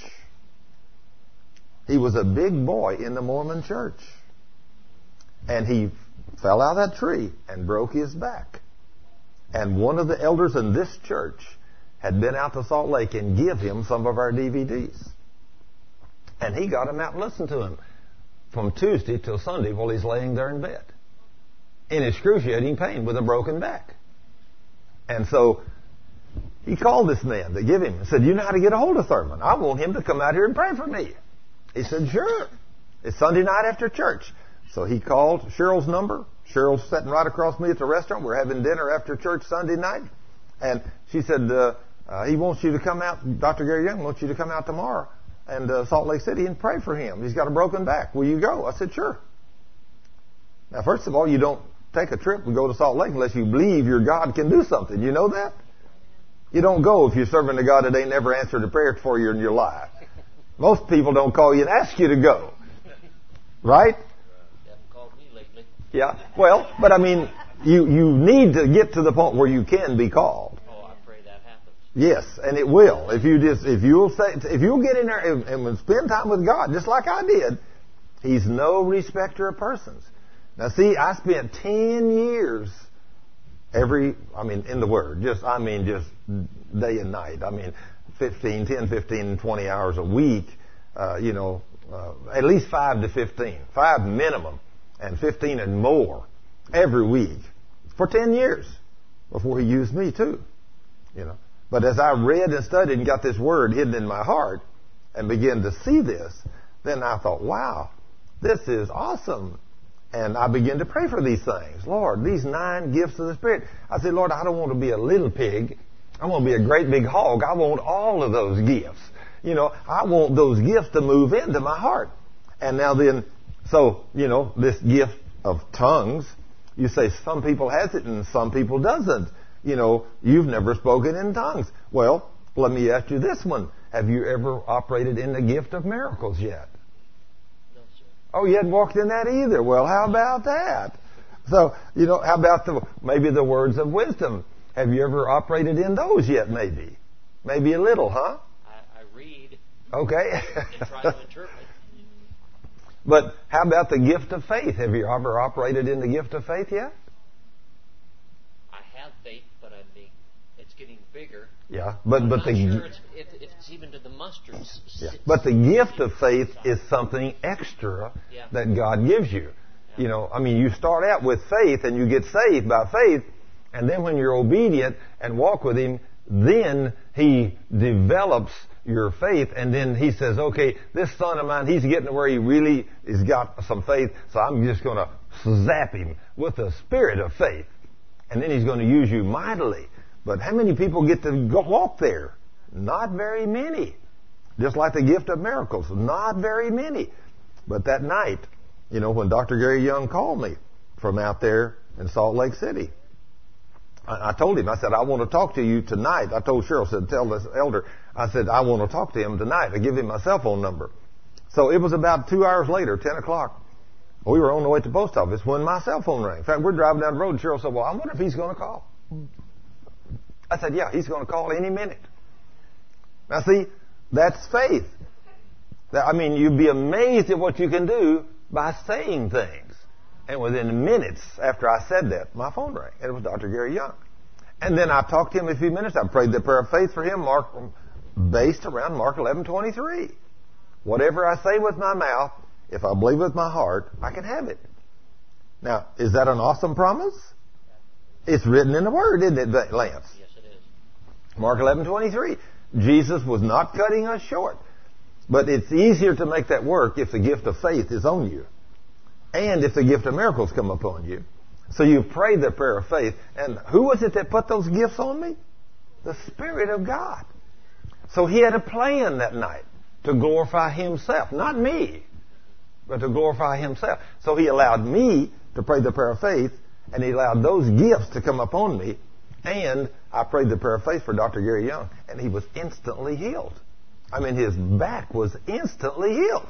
He was a big boy in the Mormon church. And he fell out of that tree and broke his back. And one of the elders in this church had been out to Salt Lake and give him some of our DVDs. And he got him out and listened to him from Tuesday till Sunday while he's laying there in bed in excruciating pain with a broken back. And so he called this man to give him and said, you know how to get a hold of Thurman? I want him to come out here and pray for me. He said, sure. It's Sunday night after church. So he called Cheryl's number. Cheryl's sitting right across me at the restaurant. We're having dinner after church Sunday night. And she said, he wants you to come out, Dr. Gary Young wants you to come out tomorrow and Salt Lake City and pray for him. He's got a broken back. Will you go? I said, sure. Now, first of all, you don't take a trip and go to Salt Lake unless you believe your God can do something. You know that? You don't go if you're serving a God that ain't never answered a prayer for you in your life. Most people don't call you and ask you to go. Right? They haven't called me lately. Yeah. Well, but I mean, you need to get to the point where you can be called. Oh, I pray that happens. Yes, and it will. If you'll get in there and spend time with God, just like I did, He's no respecter of persons. Now see, I spent 10 years in the Word, just day and night. 10, 15, 20 hours a week, at least 5 to 15, 5 minimum, and 15 and more every week for 10 years before He used me too, But as I read and studied and got this Word hidden in my heart and began to see this, then I thought, wow, this is awesome. And I began to pray for these things. Lord, these 9 gifts of the Spirit. I said, Lord, I don't want to be a little pig. I want to be a great big hog. I want all of those gifts. I want those gifts to move into my heart. And now then, this gift of tongues, you say some people has it and some people doesn't. You've never spoken in tongues. Well, let me ask you this one. Have you ever operated in the gift of miracles yet? No, sir. Oh, you hadn't walked in that either. Well, how about that? So, how about maybe the words of wisdom? Have you ever operated in those yet, maybe? Maybe a little, huh? I read. Okay. And try to interpret. But how about the gift of faith? Have you ever operated in the gift of faith yet? I have faith, but it's getting bigger. Yeah, but I'm not the sure it's even to the mustard. Yeah. But the gift of faith is something extra that God gives you. Yeah. You start out with faith and you get saved by faith, and then when you're obedient and walk with Him, then He develops your faith, and then He says, okay, this son of mine, he's getting to where he really has got some faith, so I'm just going to zap him with the spirit of faith. And then He's going to use you mightily. But how many people get to walk there? Not very many. Just like the gift of miracles, not very many. But that night, when Dr. Gary Young called me from out there in Salt Lake City, I told him, I said, I want to talk to you tonight. I told Cheryl, I said, tell this elder, I said, I want to talk to him tonight. I give him my cell phone number. So it was about 2 hours later, 10 o'clock. We were on the way to the post office when my cell phone rang. In fact, we're driving down the road, and Cheryl said, well, I wonder if he's going to call. I said, yeah, he's going to call any minute. Now see, that's faith. You'd be amazed at what you can do by saying things. And within minutes after I said that, my phone rang. And it was Dr. Gary Young. And then I talked to him a few minutes. I prayed the prayer of faith for him, based around Mark 11:23. whatever I say with my mouth, if I believe with my heart, I can have it. Now, is that an awesome promise? It's written in the Word, isn't it, Lance? Yes, it is. Mark 11:23. Jesus was not cutting us short. But it's easier to make that work if the gift of faith is on you. And if the gift of miracles come upon you. So you prayed the prayer of faith. And who was it that put those gifts on me? The Spirit of God. So He had a plan that night to glorify Himself. Not me, but to glorify Himself. So He allowed me to pray the prayer of faith, and He allowed those gifts to come upon me. And I prayed the prayer of faith for Dr. Gary Young, and he was instantly healed. I mean, his back was instantly healed.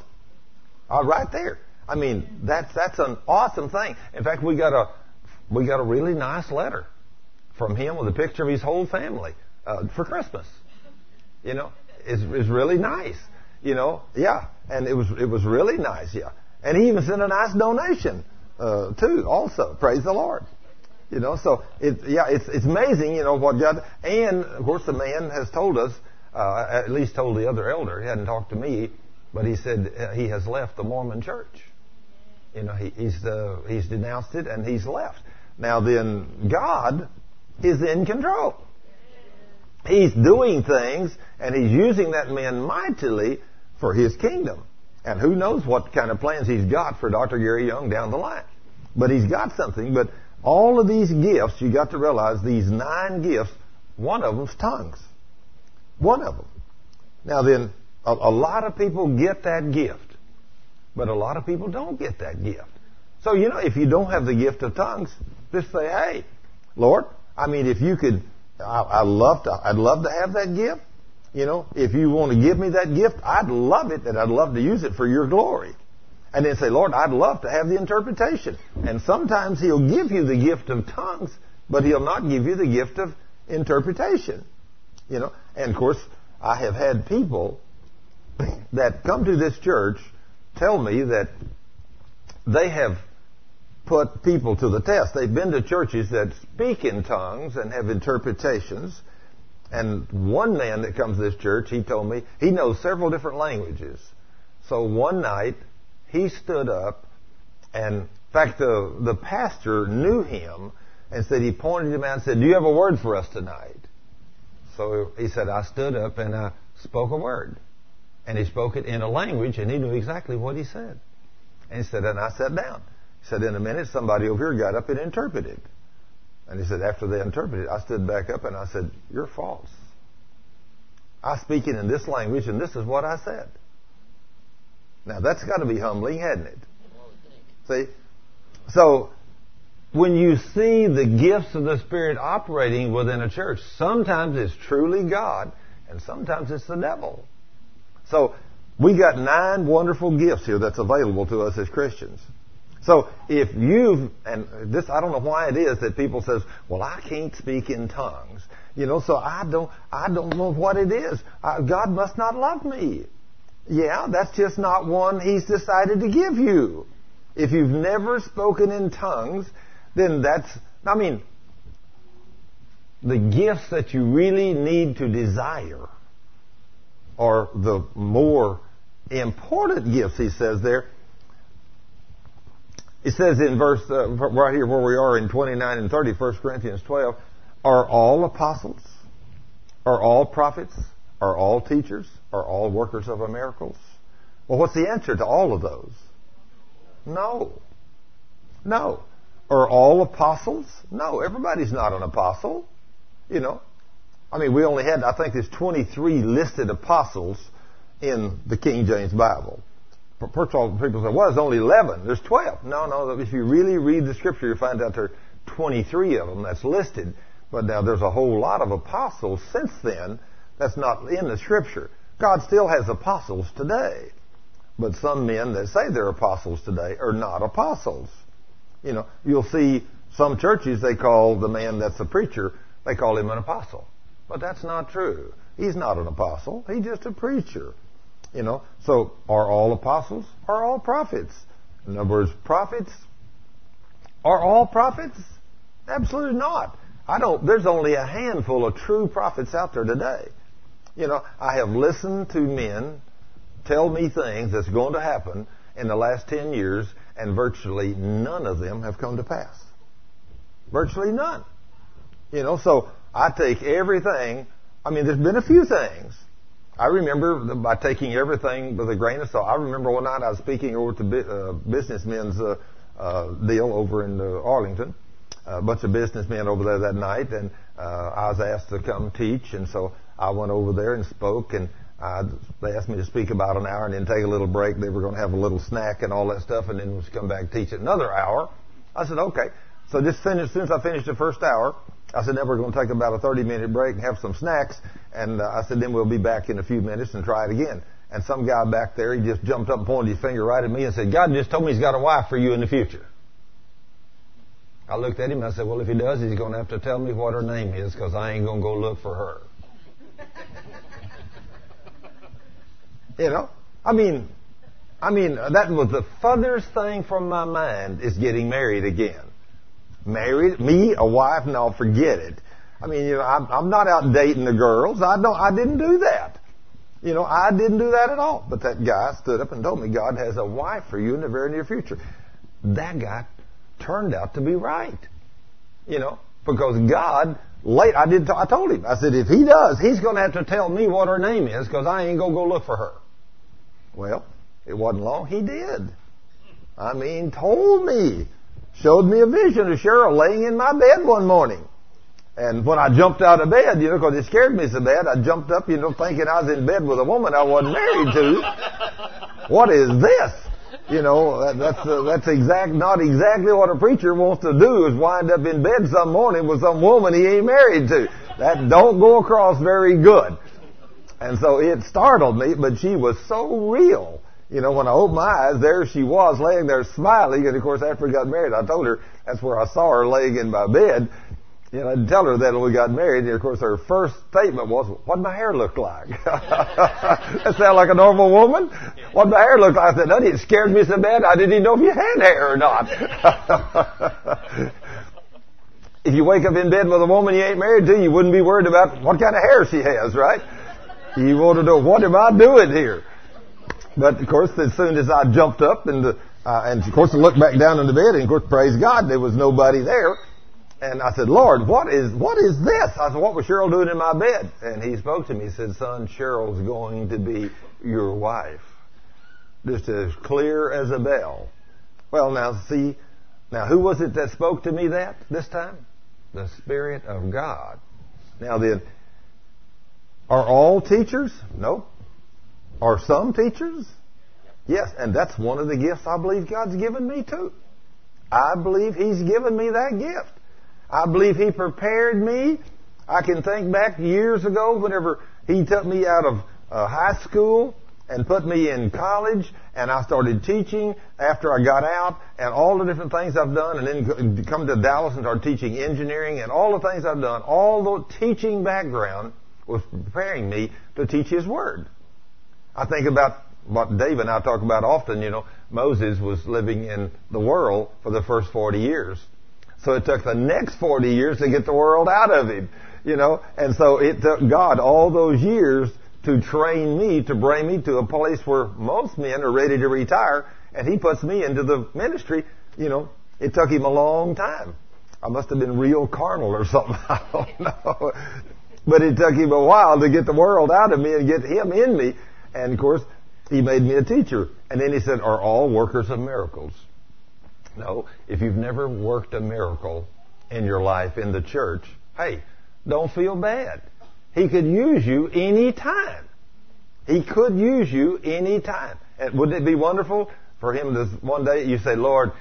Right there. I mean, that's an awesome thing. In fact, we got a really nice letter from him with a picture of his whole family for Christmas. You know, it's really nice. You know, yeah, and it was really nice, yeah. And he even sent a nice donation too. Also, praise the Lord. You know, so it's amazing. You know what God, and of course the man has told us. At least told the other elder. He hadn't talked to me, but he said he has left the Mormon Church. You know, he's denounced it and he's left. Now then, God is in control. He's doing things and He's using that man mightily for His kingdom. And who knows what kind of plans He's got for Dr. Gary Young down the line. But He's got something. But all of these gifts, you got to realize these 9 gifts, one of them's tongues. One of them. Now then, a lot of people get that gift, but a lot of people don't get that gift. So, you know, if you don't have the gift of tongues, just say, hey, Lord, I mean, if you could, I'd love to have that gift. You know, if you want to give me that gift, I'd love it, and I'd love to use it for your glory. And then say, Lord, I'd love to have the interpretation. And sometimes He'll give you the gift of tongues, but He'll not give you the gift of interpretation. You know, and of course, I have had people that come to this church tell me that they have put people to the test. They've been to churches that speak in tongues and have interpretations. And one man that comes to this church, he told me he knows several different languages. So one night, he stood up, and in fact, the pastor knew him and said, he pointed him out and said, do you have a word for us tonight? So he said, I stood up and I spoke a word. And he spoke it in a language, and he knew exactly what he said. And he said, and I sat down. He said, in a minute, somebody over here got up and interpreted. And he said, after they interpreted, I stood back up and I said, you're false. I speak it in this language, and this is what I said. Now, that's got to be humbling, hadn't it? See? So, when you see the gifts of the Spirit operating within a church, sometimes it's truly God, and sometimes it's the devil. So, we got 9 wonderful gifts here that's available to us as Christians. So, if and this, I don't know why it is that people says, well, I can't speak in tongues. You know, so I don't know what it is. God must not love me. Yeah, that's just not one He's decided to give you. If you've never spoken in tongues, then the gifts that you really need to desire are the more important gifts, he says there. It says in verse, right here where we are in 29 and 30, 1 Corinthians 12, are all apostles? Are all prophets? Are all teachers? Are all workers of miracles? Well, what's the answer to all of those? No. No. Are all apostles? No, everybody's not an apostle. You know, I mean, we only had, I think there's 23 listed apostles in the King James Bible. First of all, people say, well, there's only 11. There's 12. No, if you really read the Scripture, you find out there are 23 of them that's listed. But now there's a whole lot of apostles since then that's not in the Scripture. God still has apostles today. But some men that say they're apostles today are not apostles. You know, you'll see some churches, they call the man that's a preacher, they call him an apostle. But that's not true. He's not an apostle. He's just a preacher. You know, so are all apostles? Are all prophets? In other words, prophets? Are all prophets? Absolutely not. There's only a handful of true prophets out there today. You know, I have listened to men tell me things that's going to happen in the last 10 years, and virtually none of them have come to pass. Virtually none. So I take everything. There's been a few things. I remember by taking everything with a grain of salt. I remember one night I was speaking over at the businessmen's deal over in Arlington. A bunch of businessmen over there that night, and I was asked to come teach, and so I went over there and spoke, and they asked me to speak about an hour and then take a little break. They were going to have a little snack and all that stuff, and then come back and teach it another hour. I said, okay. So just as soon as I finished the first hour, I said, then we're going to take about a 30-minute break and have some snacks. And I said, then we'll be back in a few minutes and try it again. And some guy back there, he just jumped up and pointed his finger right at me and said, God just told me he's got a wife for you in the future. I looked at him and I said, well, if he does, he's going to have to tell me what her name is, because I ain't going to go look for her. That was the furthest thing from my mind, is getting married again. Married, me, a wife, no, forget it. I'm not out dating the girls. I didn't do that. I didn't do that at all. But that guy stood up and told me God has a wife for you in the very near future. That guy turned out to be right. Because God, I told him, I said, if he does, he's going to have to tell me what her name is, because I ain't going to go look for her. Well, it wasn't long. He did. Told me. Showed me a vision of Cheryl laying in my bed one morning. And when I jumped out of bed, because it scared me so bad, I jumped up, thinking I was in bed with a woman I wasn't married to. What is this? That's not exactly what a preacher wants to do, is wind up in bed some morning with some woman he ain't married to. That don't go across very good. And so it startled me, but she was so real. When I opened my eyes, there she was laying there smiling. And of course, after we got married, I told her that's where I saw her laying in my bed. I didn't tell her that when we got married. And of course, her first statement was, "What'd my hair look like?" That sound like a normal woman? What'd my hair look like? I said, "Honey, it scared me so bad I didn't even know if you had hair or not." If you wake up in bed with a woman you ain't married to, you wouldn't be worried about what kind of hair she has, right? You want to know, what am I doing here? But of course, as soon as I jumped up and of course I looked back down in the bed, and of course, praise God, there was nobody there. And I said, Lord, what is this? I said, what was Cheryl doing in my bed? And he spoke to me. He said, son, Cheryl's going to be your wife. Just as clear as a bell. Well, now who was it that spoke to me this time? The Spirit of God. Now then, are all teachers? No. Are some teachers? Yes, and that's one of the gifts I believe God's given me too. I believe He's given me that gift. I believe He prepared me. I can think back years ago whenever He took me out of high school and put me in college, and I started teaching after I got out, and all the different things I've done, and then come to Dallas and start teaching engineering, and all the things I've done. All the teaching background was preparing me to teach His Word. I think about what Dave and I talk about often. Moses was living in the world for the first 40 years. So it took the next 40 years to get the world out of him, And so it took God all those years to train me, to bring me to a place where most men are ready to retire, and He puts me into the ministry. It took Him a long time. I must have been real carnal or something. I don't know. But it took Him a while to get the world out of me and get Him in me. And of course, He made me a teacher. And then He said, are all workers of miracles? No. If you've never worked a miracle in your life in the church, hey, don't feel bad. He could use you any time. He could use you any time. And wouldn't it be wonderful for Him to one day you say, Lord,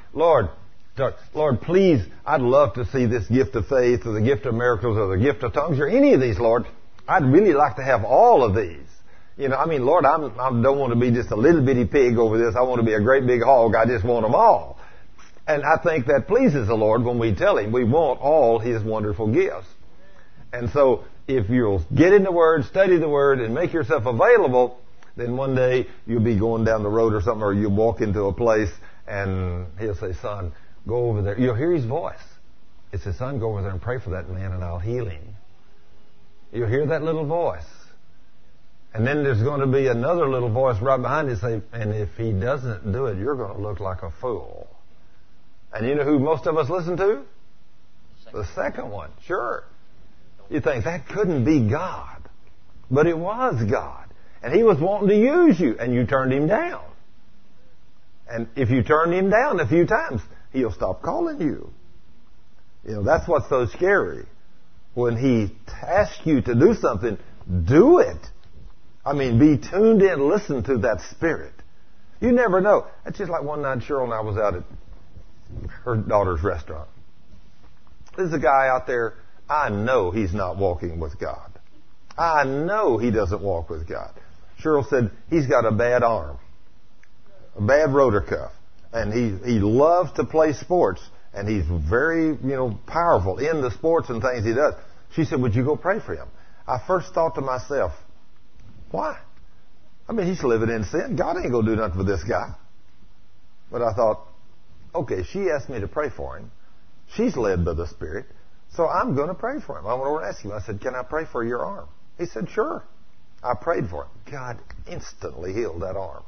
please, I'd love to see this gift of faith or the gift of miracles or the gift of tongues or any of these, Lord. I'd really like to have all of these. Lord, I don't want to be just a little bitty pig over this. I want to be a great big hog. I just want them all. And I think that pleases the Lord when we tell Him we want all His wonderful gifts. And so if you'll get in the Word, study the Word, and make yourself available, then one day you'll be going down the road or something, or you'll walk into a place and He'll say, son, go over there. You'll hear His voice. It says, son, go over there and pray for that man and I'll heal him. You'll hear that little voice. And then there's going to be another little voice right behind you say, and if he doesn't do it, you're going to look like a fool. And you know who most of us listen to? The second one. Sure. You think that couldn't be God. But it was God. And he was wanting to use you, and you turned him down. And if you turn him down a few times, he'll stop calling you. You know, that's what's so scary. When he asks you to do something, do it. I mean, be tuned in, listen to that spirit. You never know. It's just like one night Cheryl and I was out at her daughter's restaurant. There's a guy out there, I know he's not walking with God. I know he doesn't walk with God. Cheryl said he's got a bad arm, a bad rotor cuff, and he loves to play sports, and he's very, powerful in the sports and things he does. She said, would you go pray for him? I first thought to myself, why? I mean, he's living in sin. God ain't going to do nothing for this guy. But I thought, okay, she asked me to pray for him. She's led by the Spirit. So I'm going to pray for him. I went over and asked him. I said, can I pray for your arm? He said, sure. I prayed for him. God instantly healed that arm.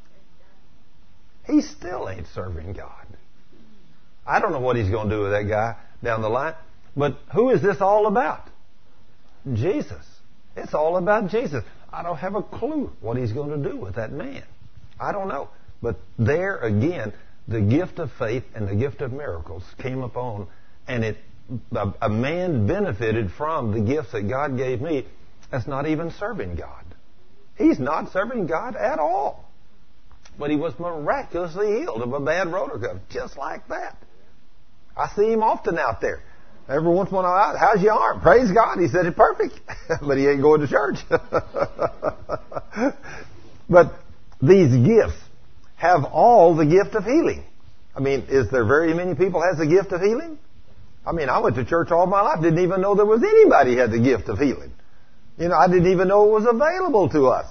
He still ain't serving God. I don't know what he's going to do with that guy down the line. But who is this all about? Jesus. It's all about Jesus. I don't have a clue what he's going to do with that man. I don't know. But there again, the gift of faith and the gift of miracles came upon, and a man benefited from the gifts that God gave me that's not even serving God. He's not serving God at all. But he was miraculously healed of a bad rotor cuff, just like that. I see him often out there. Every once in a while, how's your arm? Praise God. He said it's perfect. But he ain't going to church. But these gifts have all the gift of healing. I mean, is there very many people has the gift of healing? I mean, I went to church all my life. Didn't even know there was anybody who had the gift of healing. I didn't even know it was available to us.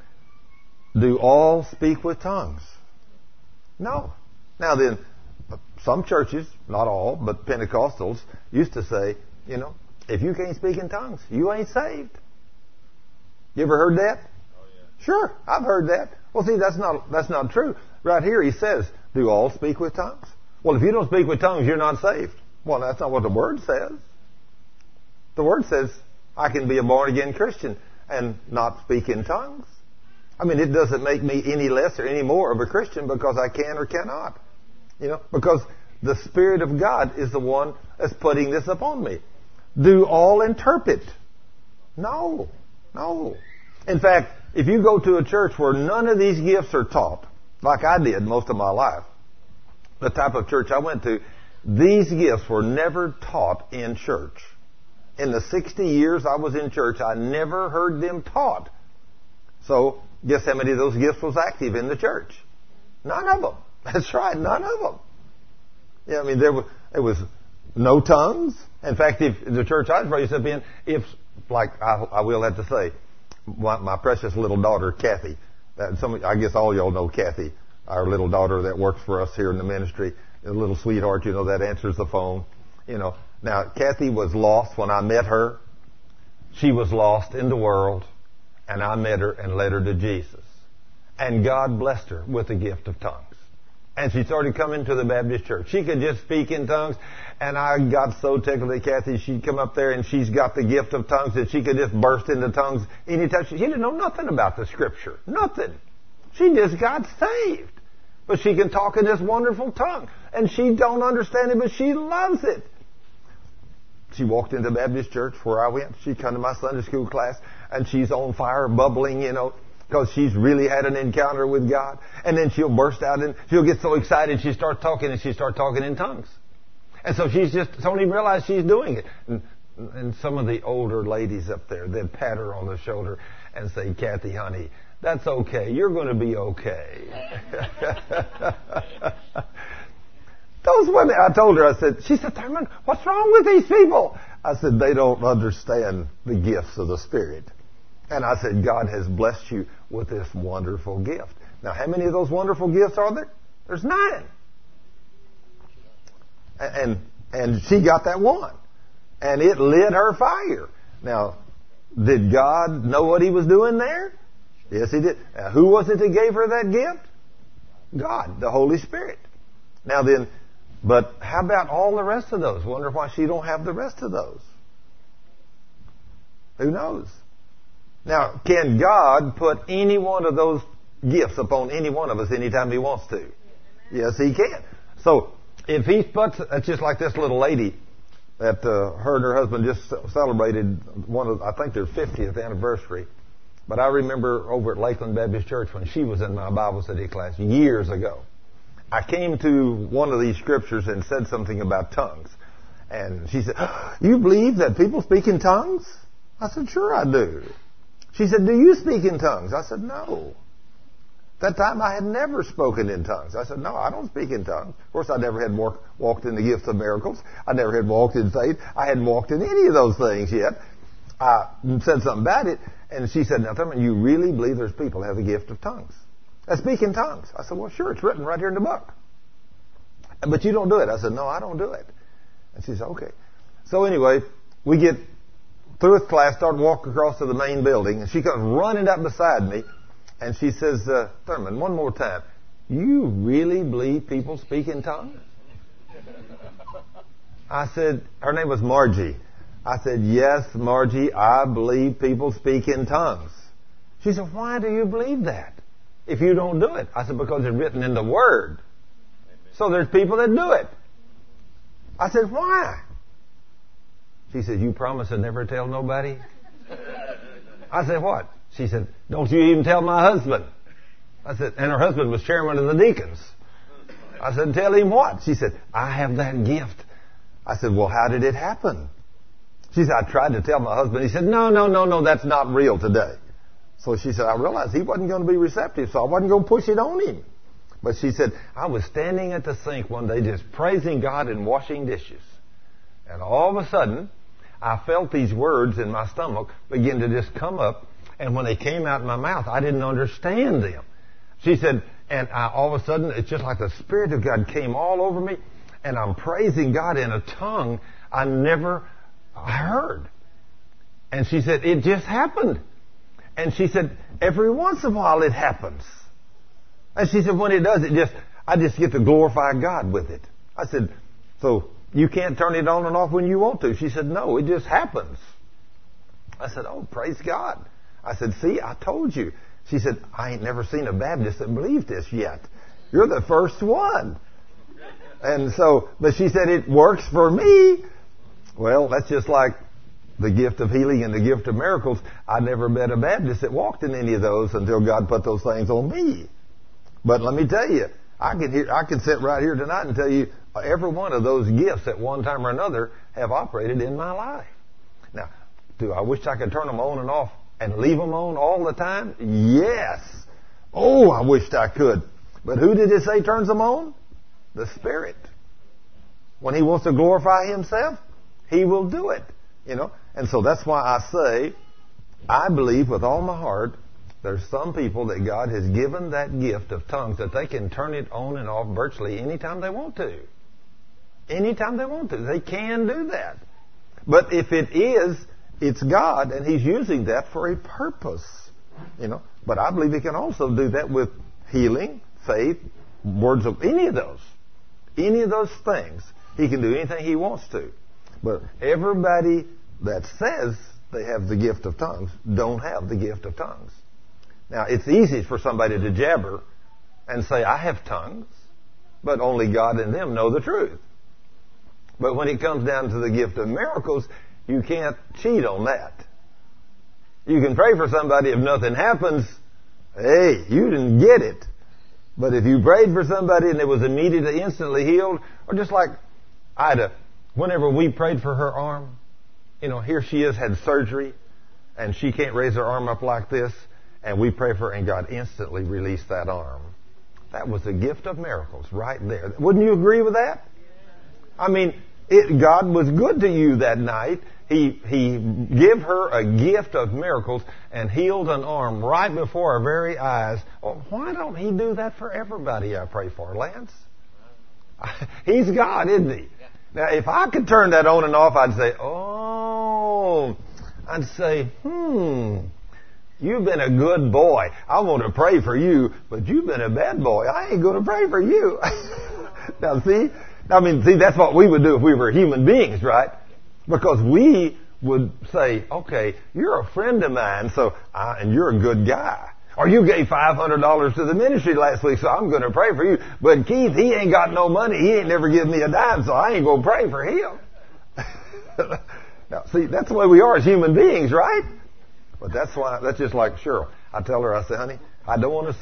Do all speak with tongues? No. Now then, some churches, not all, but Pentecostals, used to say, if you can't speak in tongues, you ain't saved. You ever heard that? Oh, yeah. Sure, I've heard that. Well, see, that's not true. Right here he says, do all speak with tongues? Well, if you don't speak with tongues, you're not saved. Well, that's not what the Word says. The Word says, I can be a born-again Christian and not speak in tongues. I mean, it doesn't make me any less or any more of a Christian because I can or cannot. Because the Spirit of God is the one that's putting this upon me. Do all interpret? No. In fact, if you go to a church where none of these gifts are taught, like I did most of my life, the type of church I went to, these gifts were never taught in church. In the 60 years I was in church, I never heard them taught. So, guess how many of those gifts was active in the church? None of them. That's right, none of them. Yeah, I mean, there was no tongues. In fact, if the church I was raised up in, I will have to say, my precious little daughter, Kathy, I guess all y'all know Kathy, our little daughter that works for us here in the ministry, a little sweetheart, that answers the phone. Now, Kathy was lost when I met her. She was lost in the world, and I met her and led her to Jesus. And God blessed her with the gift of tongues. And she started coming to the Baptist church. She could just speak in tongues, and I got so tickled at Kathy. She'd come up there, and she's got the gift of tongues that she could just burst into tongues anytime. She didn't know nothing about the Scripture. Nothing. She just got saved. But she can talk in this wonderful tongue. And she don't understand it, but she loves it. She walked into the Baptist church where I went. She'd come to my Sunday school class, and she's on fire, bubbling, because she's really had an encounter with God. And then she'll burst out and she'll get so excited she starts talking in tongues. And so she don't even realize she's doing it. And some of the older ladies up there, they'd pat her on the shoulder and say, Kathy, honey, that's okay. You're going to be okay. Those women, I told her, she said, Thurman, what's wrong with these people? I said, they don't understand the gifts of the Spirit. And I said, God has blessed you with this wonderful gift. Now, how many of those wonderful gifts are there? There's 9. And she got that one. And it lit her fire. Now, Did God know what He was doing there? Yes, He did. Now, who was it that gave her that gift? God, the Holy Spirit. Now then, but how about all the rest of those? Wonder why she don't have the rest of those. Who knows? Now, can God put any one of those gifts upon any one of us anytime He wants to? Yes, He can. So, if He puts, it's just like this little lady that her and her husband just celebrated I think their 50th anniversary. But I remember over at Lakeland Baptist Church when she was in my Bible study class years ago. I came to one of these scriptures and said something about tongues. And she said, "You believe that people speak in tongues?" I said, "Sure I do." She said, "Do you speak in tongues?" I said, "No." That time I had never spoken in tongues. I said, "No, I don't speak in tongues." Of course, I never had walked in the gifts of miracles. I never had walked in faith. I hadn't walked in any of those things yet. I said something about it, and she said, "Now, Thurman, you really believe there's people that have the gift of tongues? That speak in tongues?" I said, "Well, sure, it's written right here in the book." "But you don't do it." I said, "No, I don't do it." And she said, "Okay." So anyway, we get through with class, start walking across to the main building, and she comes running up beside me, and she says, "Thurman, one more time, you really believe people speak in tongues?" I said, her name was Margie. I said, "Yes, Margie, I believe people speak in tongues." She said, "Why do you believe that if you don't do it?" I said, "Because it's written in the Word. So there's people that do it." I said, "Why?" She said, "You promise to never tell nobody?" I said, "What?" She said, "Don't you even tell my husband." I said, and her husband was chairman of the deacons. I said, "Tell him what?" She said, "I have that gift." I said, "Well, how did it happen?" She said, "I tried to tell my husband." He said, No, that's not real today." So she said, "I realized he wasn't going to be receptive, so I wasn't going to push it on him." But she said, "I was standing at the sink one day just praising God and washing dishes. And all of a sudden, I felt these words in my stomach begin to just come up. And when they came out in my mouth, I didn't understand them." She said, and all of a sudden, it's just like the Spirit of God came all over me. And I'm praising God in a tongue I never heard. And she said, "It just happened." And she said, "Every once in a while it happens." And she said, "When it does, I just get to glorify God with it." I said, "So you can't turn it on and off when you want to?" She said, "No, it just happens." I said, "Oh, praise God." I said, "See, I told you." She said, "I ain't never seen a Baptist that believed this yet. You're the first one." And so, but she said, "It works for me." Well, that's just like the gift of healing and the gift of miracles. I never met a Baptist that walked in any of those until God put those things on me. But let me tell you, I can sit right here tonight and tell you every one of those gifts at one time or another have operated in my life. Now, do I wish I could turn them on and off and leave them on all the time? Yes. Oh, I wished I could. But who did it say turns them on? The Spirit. When He wants to glorify Himself, He will do it. And so that's why I say, I believe with all my heart, there's some people that God has given that gift of tongues that they can turn it on and off virtually anytime they want to. Anytime they want to. They can do that. But if it is, it's God, and He's using that for a purpose. But I believe He can also do that with healing, faith, words of any of those things. He can do anything He wants to. But everybody that says they have the gift of tongues don't have the gift of tongues. Now, it's easy for somebody to jabber and say, "I have tongues," but only God and them know the truth. But when it comes down to the gift of miracles, you can't cheat on that. You can pray for somebody, if nothing happens, hey, you didn't get it. But if you prayed for somebody and it was immediately, instantly healed, or just like Ida, whenever we prayed for her arm, here she is, had surgery, and she can't raise her arm up like this, and we pray for her, and God instantly released that arm. That was a gift of miracles right there. Wouldn't you agree with that? I mean, God was good to you that night. He gave her a gift of miracles and healed an arm right before our very eyes. Well, why don't He do that for everybody I pray for, Lance? He's God, isn't He? Now, if I could turn that on and off, I'd say, "Oh, I'd say, you've been a good boy. I want to pray for you, but you've been a bad boy. I ain't going to pray for you. Now, see, that's what we would do if we were human beings, right? Because we would say, okay, you're a friend of mine, and you're a good guy. Or you gave $500 to the ministry last week, so I'm going to pray for you. But Keith, he ain't got no money. He ain't never given me a dime, so I ain't going to pray for him. Now, see, that's the way we are as human beings, right? But that's just like Cheryl. I tell her, I say, honey, I don't want to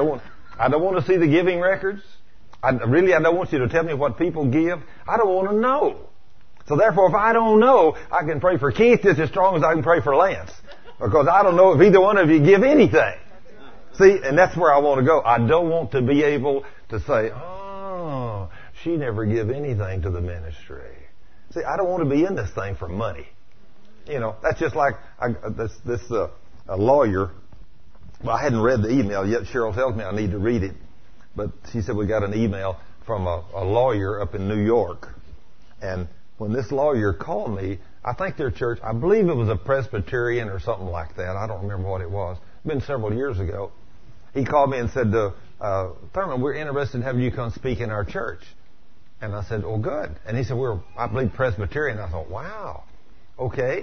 see the giving records. I don't want you to tell me what people give. I don't want to know. So therefore, if I don't know, I can pray for Keith just as strong as I can pray for Lance. Because I don't know if either one of you give anything. See, and that's where I want to go. I don't want to be able to say, oh, she never give anything to the ministry. See, I don't want to be in this thing for money. You know, that's just like a lawyer. Well, I hadn't read the email yet. Cheryl tells me I need to read it. But she said we got an email from a lawyer up in New York. And when this lawyer called me, I think their church, I believe it was a Presbyterian or something like that. I don't remember what it was. It's been several years ago. He called me and said, Thurman, we're interested in having you come speak in our church. And I said, oh, good. And he said, I believe Presbyterian. I thought, wow, okay.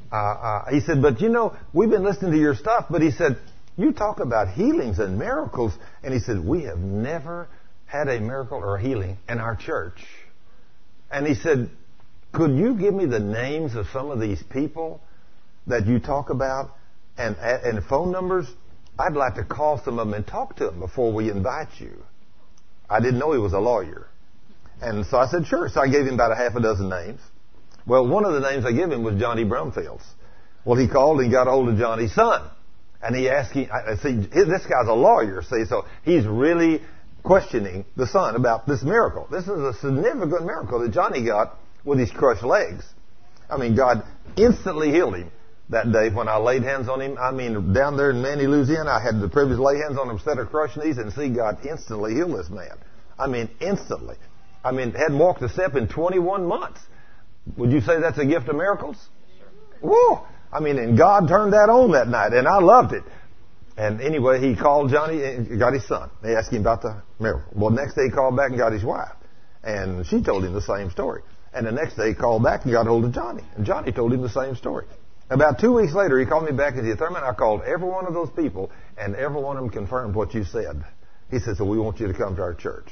He said, but we've been listening to your stuff. But he said, you talk about healings and miracles. And he said, we have never had a miracle or a healing in our church. And he said, could you give me the names of some of these people that you talk about and phone numbers? I'd like to call some of them and talk to them before we invite you. I didn't know he was a lawyer. And so I said, sure. So I gave him about a half a dozen names. Well, one of the names I gave him was Johnny Brumfields. Well, he called and got a hold of Johnny's son. And he asked him, this guy's a lawyer, so he's really questioning the son about this miracle. This is a significant miracle that Johnny got with his crushed legs. God instantly healed him that day when I laid hands on him. Down there in Manny, Louisiana, I had the privilege to lay hands on him instead of crushed knees and see God instantly heal this man. Instantly. Hadn't walked a step in 21 months. Would you say that's a gift of miracles? Sure. Whoa! And God turned that on that night, and I loved it. And anyway, he called Johnny and got his son. They asked him about the miracle. Well, next day he called back and got his wife. And she told him the same story. And the next day he called back and got hold of Johnny. And Johnny told him the same story. About 2 weeks later, he called me back and said, Thurman, I called every one of those people, and every one of them confirmed what you said. He said, so we want you to come to our church.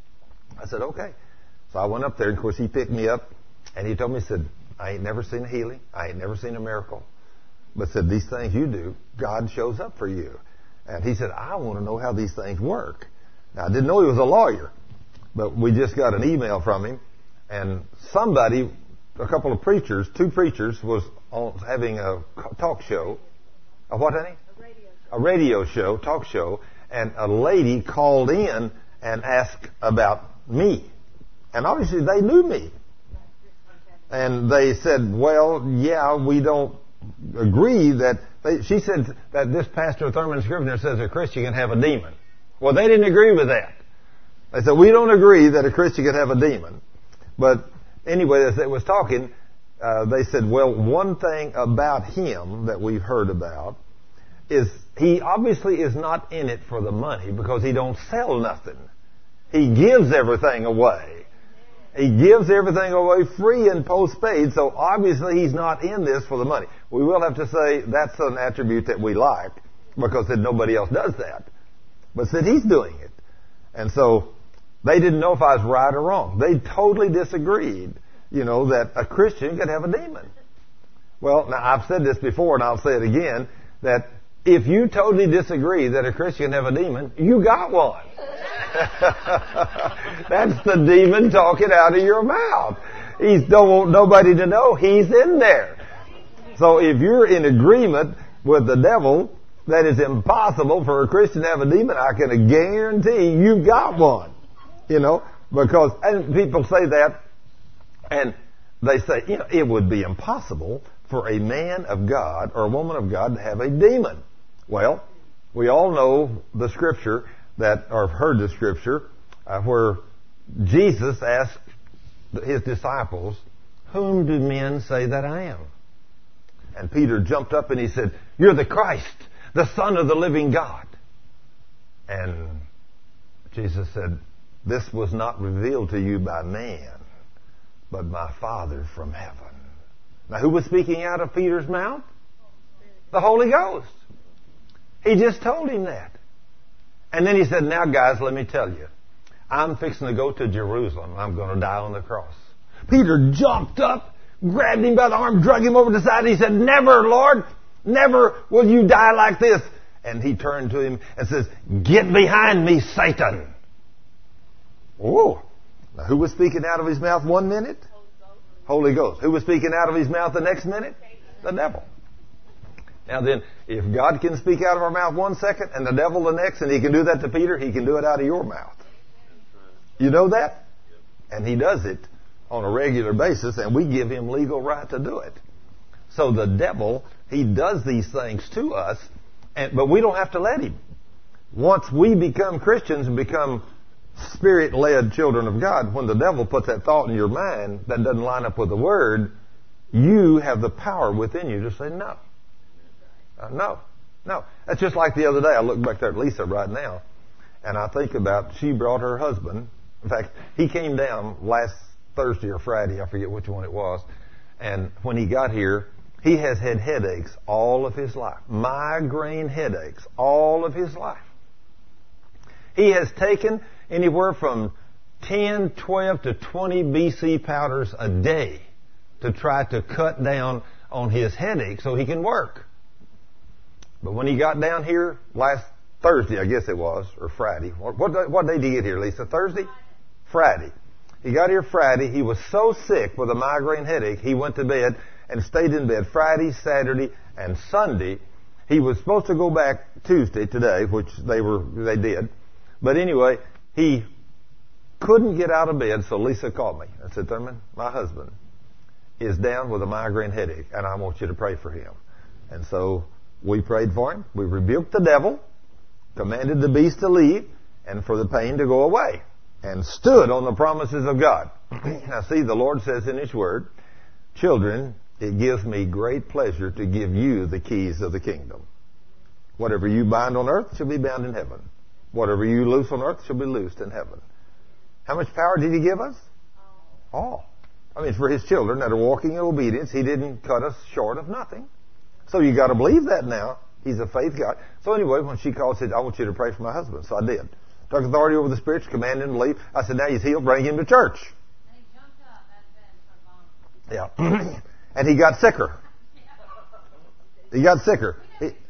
I said, okay. So I went up there, and of course he picked me up, and he told me, he said, I ain't never seen a healing. I ain't never seen a miracle. But said, these things you do, God shows up for you. And he said, I want to know how these things work. Now, I didn't know he was a lawyer, but we just got an email from him, and somebody, a couple of preachers, two preachers, was having a talk show. A what, honey? A radio show, talk show, and a lady called in and asked about me. And obviously they knew me. And they said, well, yeah, we don't agree that... She said that this Pastor Thurman Scrivener says a Christian can have a demon. Well, they didn't agree with that. They said, we don't agree that a Christian can have a demon. But anyway, as they was talking, they said, well, one thing about him that we've heard about is he obviously is not in it for the money because he don't sell nothing. He gives everything away. He gives everything away free and postpaid, so obviously he's not in this for the money. We will have to say that's an attribute that we like because then nobody else does that. But said he's doing it. And so they didn't know if I was right or wrong. They totally disagreed, that a Christian could have a demon. Well, now I've said this before and I'll say it again, that if you totally disagree that a Christian can have a demon, you got one. That's the demon talking out of your mouth. He don't want nobody to know he's in there. So if you're in agreement with the devil that it's impossible for a Christian to have a demon, I can guarantee you've got one. Because, and people say that, and they say, it would be impossible for a man of God or a woman of God to have a demon. Well, we all know the scripture or heard the scripture where Jesus asked his disciples, whom do men say that I am? And Peter jumped up and he said, "You're the Christ, the Son of the living God." And Jesus said, "This was not revealed to you by man, but my Father from heaven." Now, who was speaking out of Peter's mouth? The Holy Ghost. He just told him that. And then he said, "Now, guys, let me tell you. I'm fixing to go to Jerusalem. I'm going to die on the cross." Peter jumped up, grabbed him by the arm, dragged him over to the side. He said, "Never, Lord, never will you die like this." And he turned to him and says, "Get behind me, Satan." Oh, now who was speaking out of his mouth 1 minute? Holy Ghost. Who was speaking out of his mouth the next minute? The devil. Now then, if God can speak out of our mouth 1 second and the devil the next, and he can do that to Peter, he can do it out of your mouth. You know that? And he does it on a regular basis, and we give him legal right to do it. So the devil, he does these things to us, but we don't have to let him. Once we become Christians and become Spirit-led children of God, when the devil puts that thought in your mind that doesn't line up with the Word, you have the power within you to say no. No. That's just like the other day. I look back there at Lisa right now, and I think about she brought her husband. In fact, he came down last Thursday or Friday. I forget which one it was. And when he got here, he has had headaches all of his life. Migraine headaches all of his life. He has taken anywhere from 10, 12 to 20 BC powders a day to try to cut down on his headache so he can work. But when he got down here last Thursday, I guess it was, or Friday. What day did he get here, Lisa? Thursday? Friday. He got here Friday. He was so sick with a migraine headache, he went to bed and stayed in bed Friday, Saturday, and Sunday. He was supposed to go back Tuesday, today, which they did. But anyway, he couldn't get out of bed, so Lisa called me and said, "Thurman, my husband is down with a migraine headache, and I want you to pray for him." And so we prayed for him. We rebuked the devil, commanded the beast to leave, and for the pain to go away, and stood on the promises of God. Now see, the Lord says in His Word, "Children, it gives me great pleasure to give you the keys of the kingdom. Whatever you bind on earth shall be bound in heaven. Whatever you loose on earth shall be loosed in heaven." How much power did He give us? All. I mean, for His children that are walking in obedience, He didn't cut us short of nothing. So you got to believe that now. He's a faith God. So anyway, when she called, said, "I want you to pray for my husband." So I did. Took authority over the spirits, commanded him to leave. I said, "Now he's healed, bring him to church." And he jumped up that bed for long. Yeah. And he got sicker. He got sicker.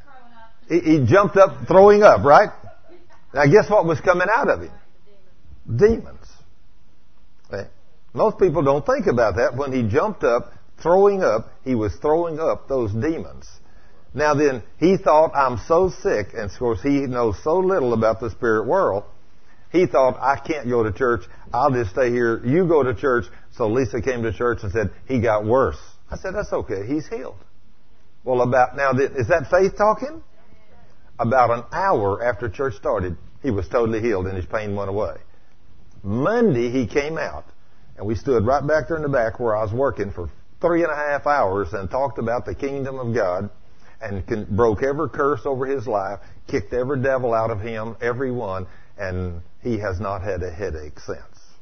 He jumped up throwing up, right? Now guess what was coming out of him? Demons. Okay. Most people don't think about that. When he jumped up throwing up, he was throwing up those demons. Now then, he thought, "I'm so sick," and of course he knows so little about the spirit world. He thought, "I can't go to church. I'll just stay here. You go to church." So Lisa came to church and said, "He got worse." I said, "That's okay. He's healed." Well, is that faith talking? About an hour after church started, he was totally healed and his pain went away. Monday, he came out, and we stood right back there in the back where I was working for 3.5 hours and talked about the kingdom of God and broke every curse over his life, kicked every devil out of him, every one, and he has not had a headache since.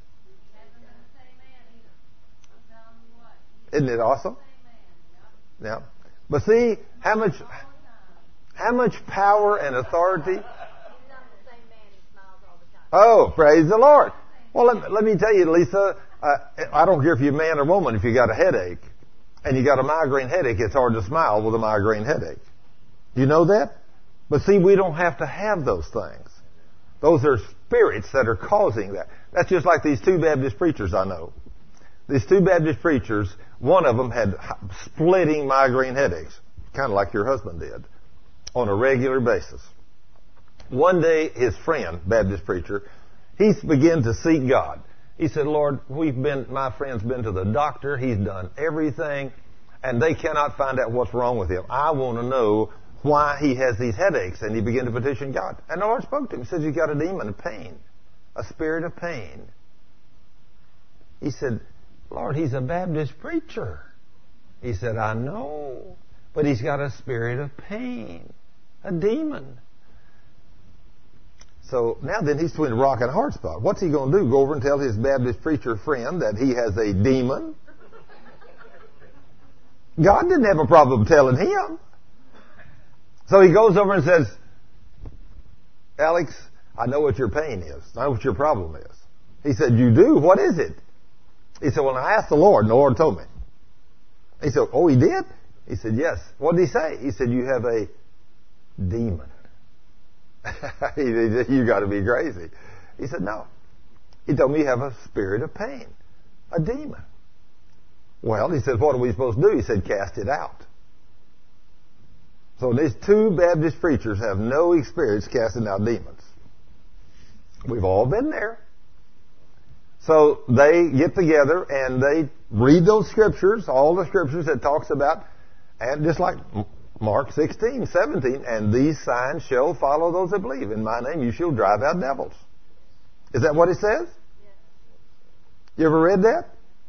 Isn't it awesome? Yeah. But see, how much power and authority? Oh, praise the Lord. Well, let me tell you, Lisa, I don't care if you're a man or woman, if you got a headache and you got a migraine headache, it's hard to smile with a migraine headache. You know that? But see, we don't have to have those things. Those are spirits that are causing that. That's just like these two Baptist preachers I know. These two Baptist preachers, one of them had splitting migraine headaches, kind of like your husband did, on a regular basis. One day, his friend, Baptist preacher, he began to seek God. He said, "Lord, my friend's been to the doctor, he's done everything, and they cannot find out what's wrong with him. I want to know why he has these headaches." And he began to petition God. And the Lord spoke to him. He said, "He's got a demon of pain, a spirit of pain." He said, "Lord, he's a Baptist preacher." He said, "I know, But he's got a spirit of pain. A demon. So now then he's between a rock and a hard spot. What's he going to do? Go over and tell his Baptist preacher friend that he has a demon? God didn't have a problem telling him. So he goes over and says, Alex, I know what your pain is. I know what your problem is. He said, you do? What is it? He said, well, I asked the Lord, and the Lord told me. He said, oh, he did? He said, yes. What did he say? He said, you have a demon. You got to be crazy. He said, no. He told me you have a spirit of pain. A demon. Well, he said, what are we supposed to do? He said, cast it out. So these two Baptist preachers have no experience casting out demons. We've all been there. So they get together and they read those scriptures, all the scriptures that talks about, and just like Mark 16, 17, and these signs shall follow those that believe. In my name you shall drive out devils. Is that what it says? You ever read that?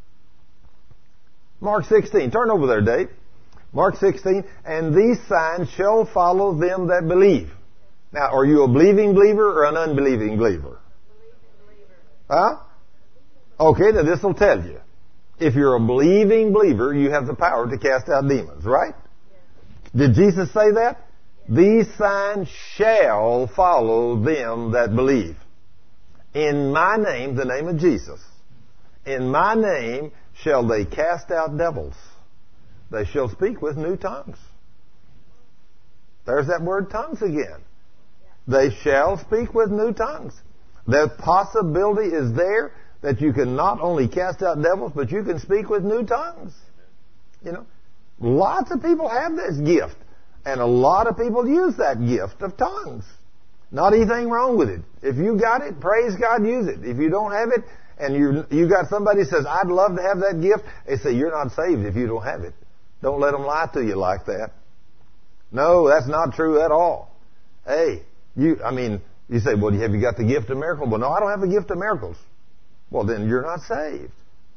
Mark 16. Turn over there, Dave. Mark 16, and these signs shall follow them that believe. Now, are you a believing believer or an unbelieving believer? Huh? Okay, now this will tell you. If you're a believing believer, you have the power to cast out demons, right? Did Jesus say that? These signs shall follow them that believe. In my name, the name of Jesus, in my name shall they cast out devils. They shall speak with new tongues. There's that word tongues again. They shall speak with new tongues. The possibility is there that you can not only cast out devils, but you can speak with new tongues. You know, lots of people have this gift, and a lot of people use that gift of tongues. Not anything wrong with it. If you got it, praise God, use it. If you don't have it, and you got somebody who says, I'd love to have that gift, they say, you're not saved if you don't have it. Don't let them lie to you like that. No, that's not true at all. Hey, you say, well, have you got the gift of miracles? Well, no, I don't have the gift of miracles. Well, then you're not saved.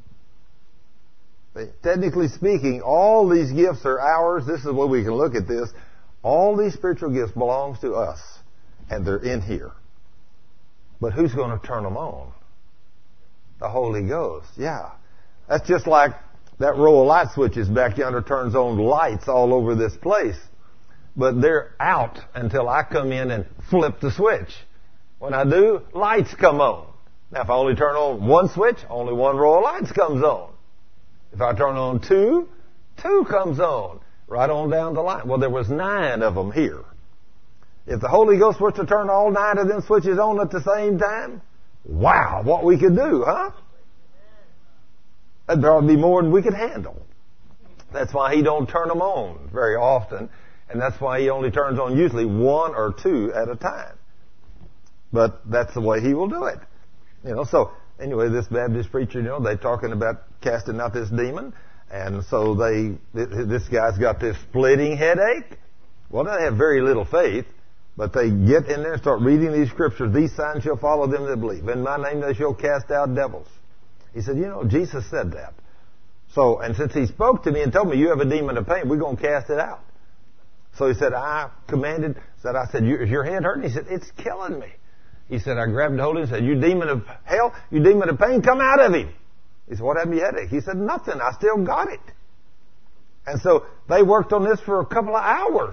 Technically speaking, all these gifts are ours. This is the way we can look at this. All these spiritual gifts belong to us, and they're in here. But who's going to turn them on? The Holy Ghost. Yeah. That's just like that row of light switches back yonder turns on lights all over this place. But they're out until I come in and flip the switch. When I do, lights come on. Now, if I only turn on one switch, only one row of lights comes on. If I turn on two comes on. Right on down the line. Well, there was 9 of them here. If the Holy Ghost was to turn all 9 of them switches on at the same time, wow, what we could do, huh? That'd probably be more than we could handle. That's why he don't turn them on very often, and that's why he only turns on usually 1 or 2 at a time. But that's the way he will do it. You know, so anyway, this Baptist preacher, you know, they're talking about casting out this demon, and so this guy's got this splitting headache. Well, they have very little faith, but they get in there and start reading these scriptures. These signs shall follow them that believe. In my name they shall cast out devils. He said, you know, Jesus said that. So, and since he spoke to me and told me you have a demon of pain, we're going to cast it out. So he said, I said, is your head hurting? He said, it's killing me. He said, I grabbed hold of him and said, you demon of hell, you demon of pain, come out of him. He said, what happened to your headache? He said, nothing. I still got it. And so they worked on this for a couple of hours.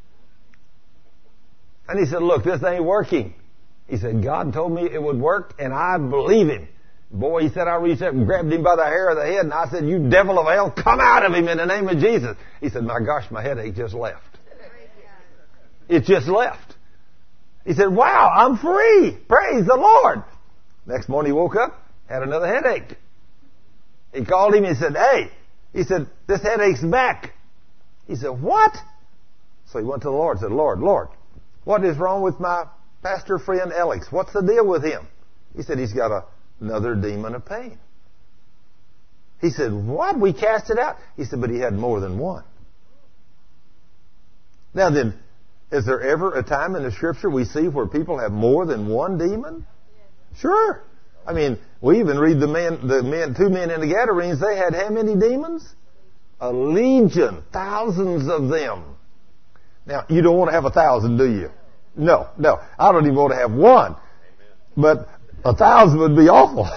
And he said, look, this ain't working. He said, God told me it would work, and I believe him. Boy, he said, I reached up and grabbed him by the hair of the head, and I said, you devil of hell, come out of him in the name of Jesus. He said, my gosh, my headache just left. It just left. He said, wow, I'm free. Praise the Lord. Next morning he woke up, had another headache. He called him and said, hey, he said, this headache's back. He said, what? So he went to the Lord and said, Lord, what is wrong with my pastor friend Alex? What's the deal with him? He said, he's got another demon of pain. He said, what? We cast it out? He said, but he had more than one. Now then, is there ever a time in the Scripture we see where people have more than one demon? Sure. I mean, we even read two men in the Gadarenes, they had how many demons? A legion. Thousands of them. Now, you don't want to have 1,000, do you? No. I don't even want to have one. But 1,000 would be awful.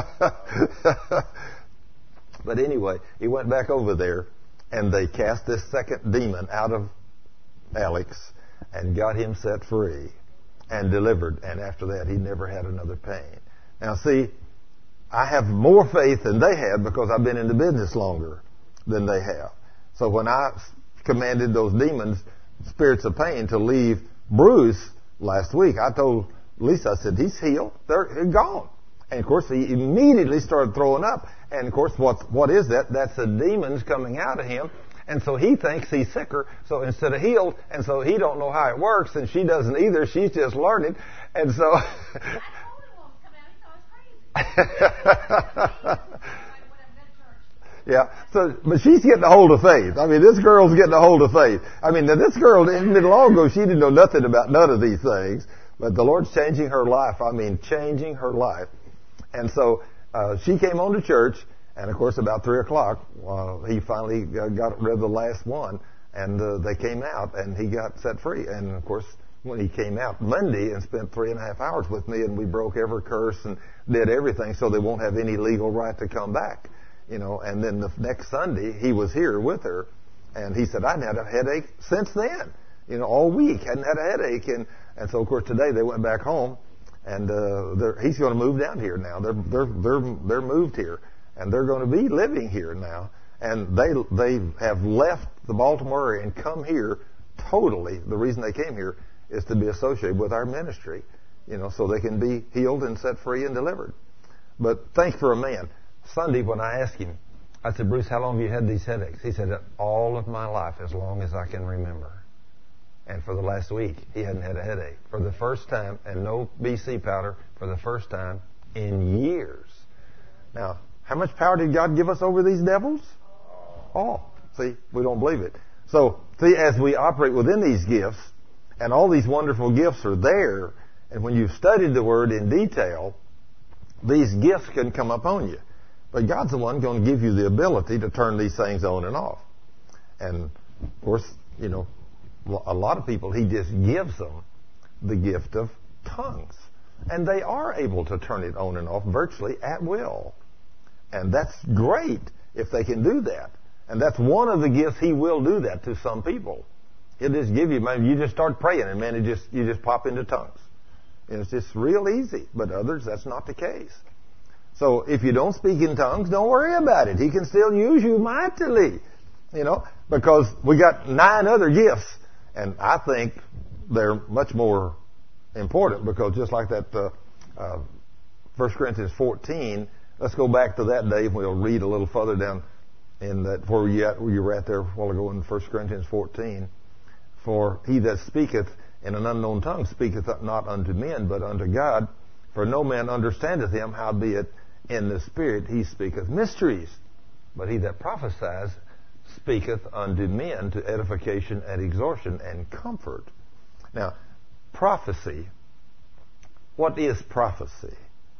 But anyway, he went back over there, and they cast this second demon out of Alex and got him set free and delivered. And after that, he never had another pain. Now, see, I have more faith than they have because I've been in the business longer than they have. So when I commanded those demons, spirits of pain, to leave Bruce last week, I told Lisa, I said, he's healed. They're gone. And of course, he immediately started throwing up. And of course, what is that? That's the demons coming out of him. And so he thinks he's sicker. So instead of healed, and so he don't know how it works, and she doesn't either. She's just learning. And so... Yeah, but she's getting a hold of faith. I mean, this girl's getting a hold of faith. I mean, this girl, a little long ago, she didn't know nothing about none of these things. But the Lord's changing her life. I mean, changing her life. And so she came on to church, and of course, about 3 o'clock, he finally got rid of the last one, and they came out, and he got set free. And of course, when he came out Monday and spent 3.5 hours with me, and we broke every curse and did everything so they won't have any legal right to come back. You know, and then the next Sunday, he was here with her, and he said, I'd had a headache since then. You know, all week, hadn't had a headache. And so, of course, today they went back home, and he's going to move down here now. They're moved here, and they're going to be living here now. And they have left the Baltimore area and come here totally. The reason they came here is to be associated with our ministry, you know, so they can be healed and set free and delivered. But thanks for a man. Sunday, when I asked him, I said, Bruce, how long have you had these headaches? He said, all of my life, as long as I can remember. And for the last week, he hadn't had a headache. For the first time, and no BC powder, for the first time in years. Now, how much power did God give us over these devils? All. See, we don't believe it. So, see, as we operate within these gifts, and all these wonderful gifts are there, and when you've studied the Word in detail, these gifts can come upon you. But God's the one going to give you the ability to turn these things on and off. And, of course, you know, a lot of people, He just gives them the gift of tongues. And they are able to turn it on and off virtually at will. And that's great if they can do that. And that's one of the gifts He will do that to some people. He'll just give you, man, you just start praying and, man, you just pop into tongues. And it's just real easy. But others, that's not the case. So if you don't speak in tongues, don't worry about it. He can still use you mightily, you know, because we got 9 other gifts, and I think they're much more important because just like that 1 Corinthians 14, let's go back to that, Dave. We'll read a little further down in that where you were at there a while ago in 1 Corinthians 14. For he that speaketh in an unknown tongue speaketh not unto men, but unto God. For no man understandeth him, howbeit in the Spirit he speaketh mysteries. But he that prophesies speaketh unto men to edification and exhortation and comfort. Now, prophecy. What is prophecy?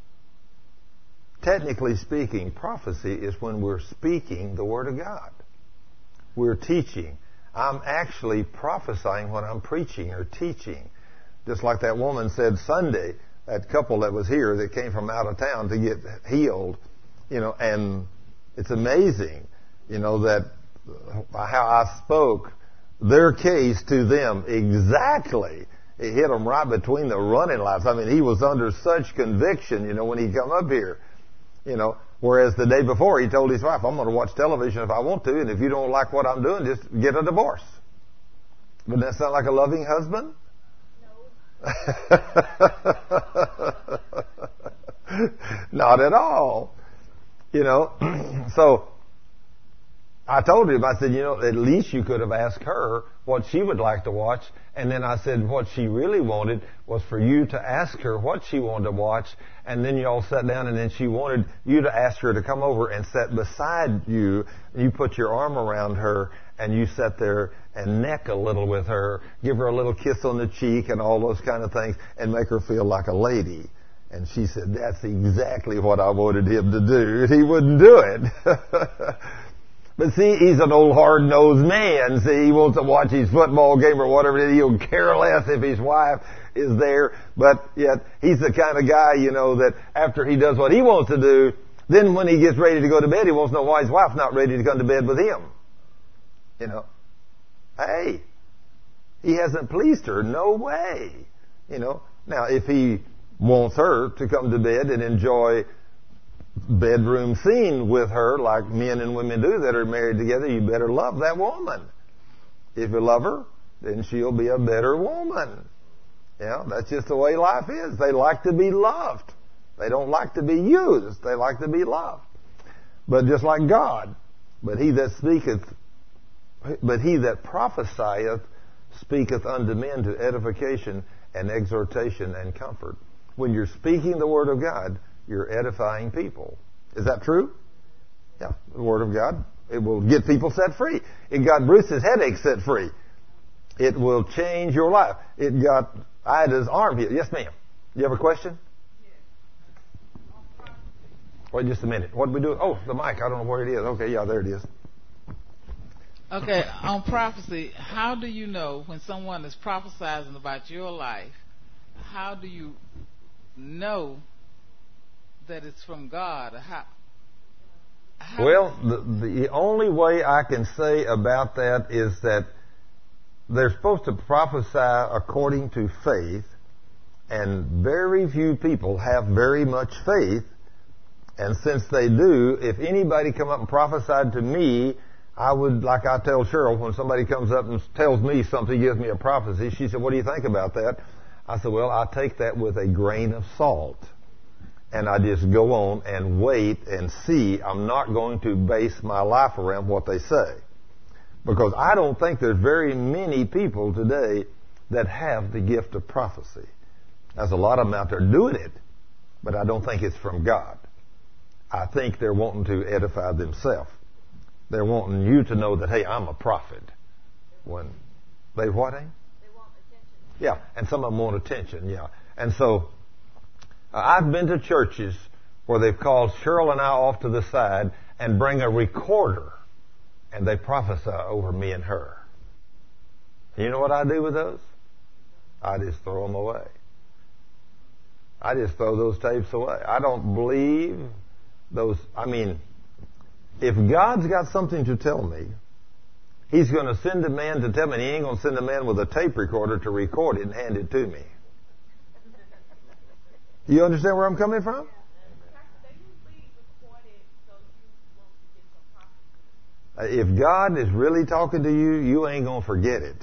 Technically speaking, prophecy is when we're speaking the Word of God. We're teaching. I'm actually prophesying when I'm preaching or teaching. Just like that woman said Sunday, that couple that was here that came from out of town to get healed, you know, and it's amazing, you know, that how I spoke their case to them exactly. It hit them right between the running lights. I mean, he was under such conviction, you know, when he come up here, you know, whereas the day before he told his wife, I'm going to watch television if I want to, and if you don't like what I'm doing, just get a divorce. Wouldn't that sound like a loving husband? Not at all. You know, so I told him, I said, you know, at least you could have asked her what she would like to watch. And then I said what she really wanted was for you to ask her what she wanted to watch. And then you all sat down, and then she wanted you to ask her to come over and sit beside you. You put your arm around her, and you sat there and neck a little with her, give her a little kiss on the cheek and all those kind of things, and make her feel like a lady. And she said, that's exactly what I wanted him to do. He wouldn't do it. But see, he's an old hard-nosed man. See, he wants to watch his football game or whatever it is. He'll care less if his wife is there. But yet, he's the kind of guy, that after he does what he wants to do, then when he gets ready to go to bed, he wants to know why his wife's not ready to come to bed with him. Hey, he hasn't pleased her. No way. Now, if he wants her to come to bed and enjoy bedroom scene with her like men and women do that are married together, you better love that woman. If you love her, then she'll be a better woman. That's just the way life is. They like to be loved. They don't like to be used. They like to be loved. But just like God, but he that prophesieth speaketh unto men to edification and exhortation and comfort. When you're speaking the word of God, you're edifying people. Is that true? Yeah, the word of God. It will get people set free. It got Bruce's headache set free. It will change your life. It got Ida's arm healed. Yes, ma'am. You have a question? Wait just a minute. What did we do? Oh, the mic. I don't know where it is. Okay, yeah, there it is. Okay, on prophecy, how do you know when someone is prophesying about your life? How do you know that it's from God? Well, the only way I can say about that is that they're supposed to prophesy according to faith, and very few people have very much faith. And since they do, if anybody come up and prophesied to me, I would, like I tell Cheryl, when somebody comes up and tells me something, gives me a prophecy, she said, what do you think about that? I said, well, I take that with a grain of salt. And I just go on and wait and see. I'm not going to base my life around what they say. Because I don't think there's very many people today that have the gift of prophecy. There's a lot of them out there doing it, but I don't think it's from God. I think they're wanting to edify themselves. They're wanting you to know that, hey, I'm a prophet. When they what, eh? They want attention. Yeah, and some of them want attention, yeah. And so, I've been to churches where they've called Cheryl and I off to the side and bring a recorder, and they prophesy over me and her. You know what I do with those? I just throw them away. I just throw those tapes away. I don't believe those. If God's got something to tell me, He's going to send a man to tell me, and He ain't going to send a man with a tape recorder to record it and hand it to me. You understand where I'm coming from? If God is really talking to you, you ain't going to forget it.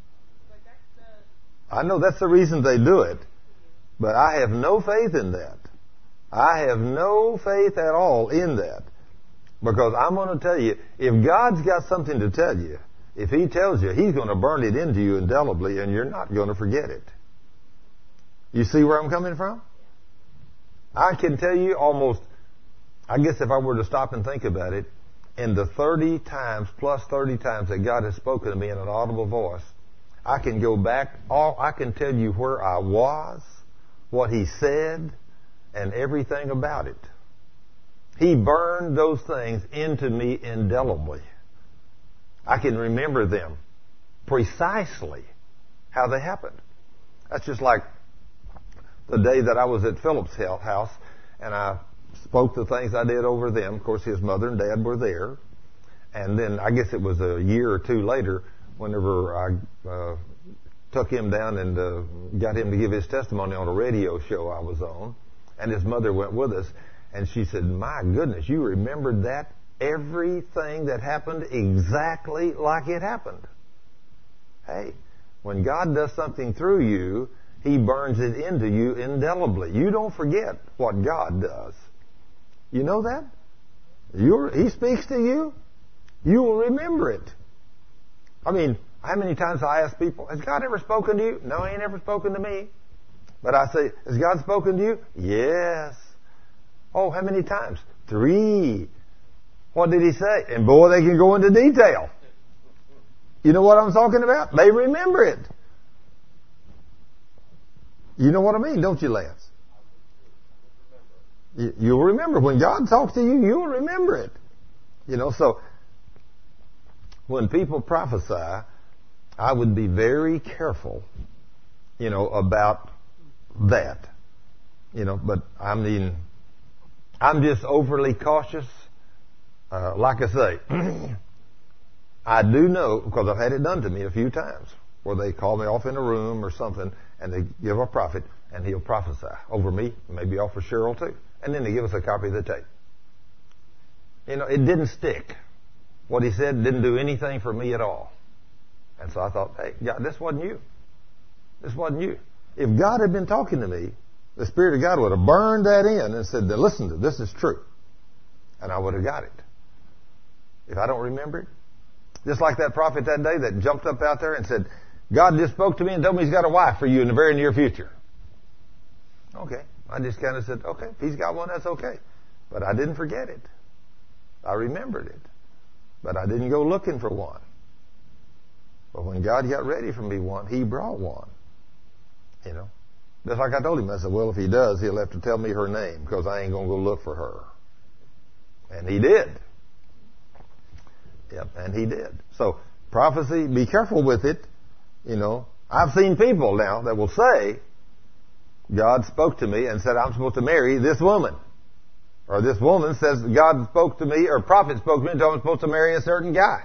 I know that's the reason they do it, but I have no faith in that. I have no faith at all in that. Because I'm going to tell you, if God's got something to tell you, if He tells you, He's going to burn it into you indelibly, and you're not going to forget it. You see where I'm coming from? I can tell you almost, I guess if I were to stop and think about it, in the 30 times, plus 30 times that God has spoken to me in an audible voice, I can go back, I can tell you where I was, what He said, and everything about it. He burned those things into me indelibly. I can remember them precisely how they happened. That's just like the day that I was at Philip's house and I spoke the things I did over them. Of course, his mother and dad were there. And then I guess it was a year or two later whenever I took him down and got him to give his testimony on a radio show I was on. And his mother went with us. And she said, my goodness, you remembered that? Everything that happened exactly like it happened. Hey, when God does something through you, He burns it into you indelibly. You don't forget what God does. You know that? He speaks to you, you will remember it. How many times I ask people, has God ever spoken to you? No, He ain't ever spoken to me. But I say, has God spoken to you? Yes. Oh, how many times? 3. What did He say? And boy, they can go into detail. You know what I'm talking about? They remember it. You know what I mean, don't you, Lance? You'll remember. When God talks to you, you'll remember it. So when people prophesy, I would be very careful, about that. But I mean, I'm just overly cautious. Like I say, I do know, because I've had it done to me a few times, where they call me off in a room or something, and they give a prophet, and he'll prophesy over me, maybe off of Cheryl too. And then they give us a copy of the tape. It didn't stick. What he said didn't do anything for me at all. And so I thought, hey, God, this wasn't you. This wasn't you. If God had been talking to me, the Spirit of God would have burned that in and said, listen to this is true. And I would have got it. If I don't remember it. Just like that prophet that day that jumped up out there and said, God just spoke to me and told me he's got a wife for you in the very near future. Okay. I just kind of said, okay, if he's got one, that's okay. But I didn't forget it. I remembered it. But I didn't go looking for one. But when God got ready for me one, he brought one. Just like I told him, I said, well, if he does, he'll have to tell me her name because I ain't going to go look for her. And he did. Yep, and he did. So, prophecy, be careful with it. I've seen people now that will say, God spoke to me and said I'm supposed to marry this woman. Or this woman says God spoke to me, or prophet spoke to me and told me I'm supposed to marry a certain guy.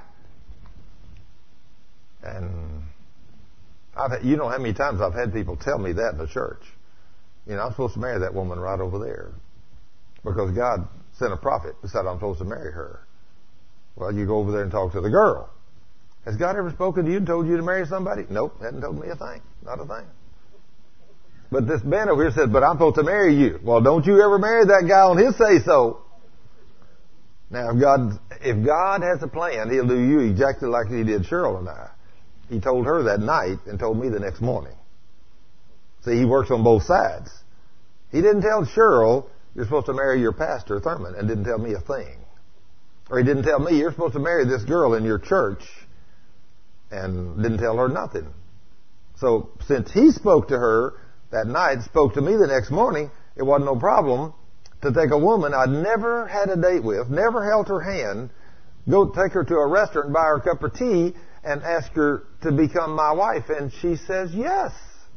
And you know how many times I've had people tell me that in the church. I'm supposed to marry that woman right over there. Because God sent a prophet and said I'm supposed to marry her. Well, you go over there and talk to the girl. Has God ever spoken to you and told you to marry somebody? Nope, hadn't told me a thing. Not a thing. But this man over here said, but I'm supposed to marry you. Well, don't you ever marry that guy on his say-so. Now, if God has a plan, he'll do you exactly like he did Cheryl and I. He told her that night and told me the next morning. See, he works on both sides. He didn't tell Cheryl, you're supposed to marry your pastor, Thurman, and didn't tell me a thing. Or he didn't tell me, you're supposed to marry this girl in your church, and didn't tell her nothing. So, since he spoke to her that night, spoke to me the next morning, it wasn't no problem to take a woman I'd never had a date with, never held her hand, go take her to a restaurant and buy her a cup of tea, and ask her to become my wife. And she says yes.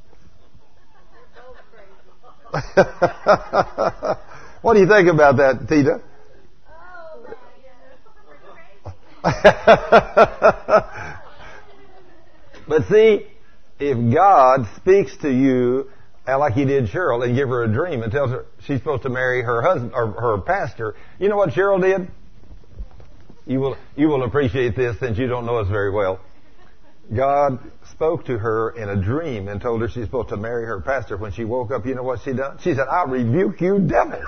What do you think about that, Tita? But see, if God speaks to you like he did Cheryl and give her a dream and tells her she's supposed to marry her husband or her pastor, you know what Cheryl did? You will appreciate this since you don't know us very well. God spoke to her in a dream and told her she's supposed to marry her pastor. When she woke up, you know what she done? She said, I rebuke you, devil.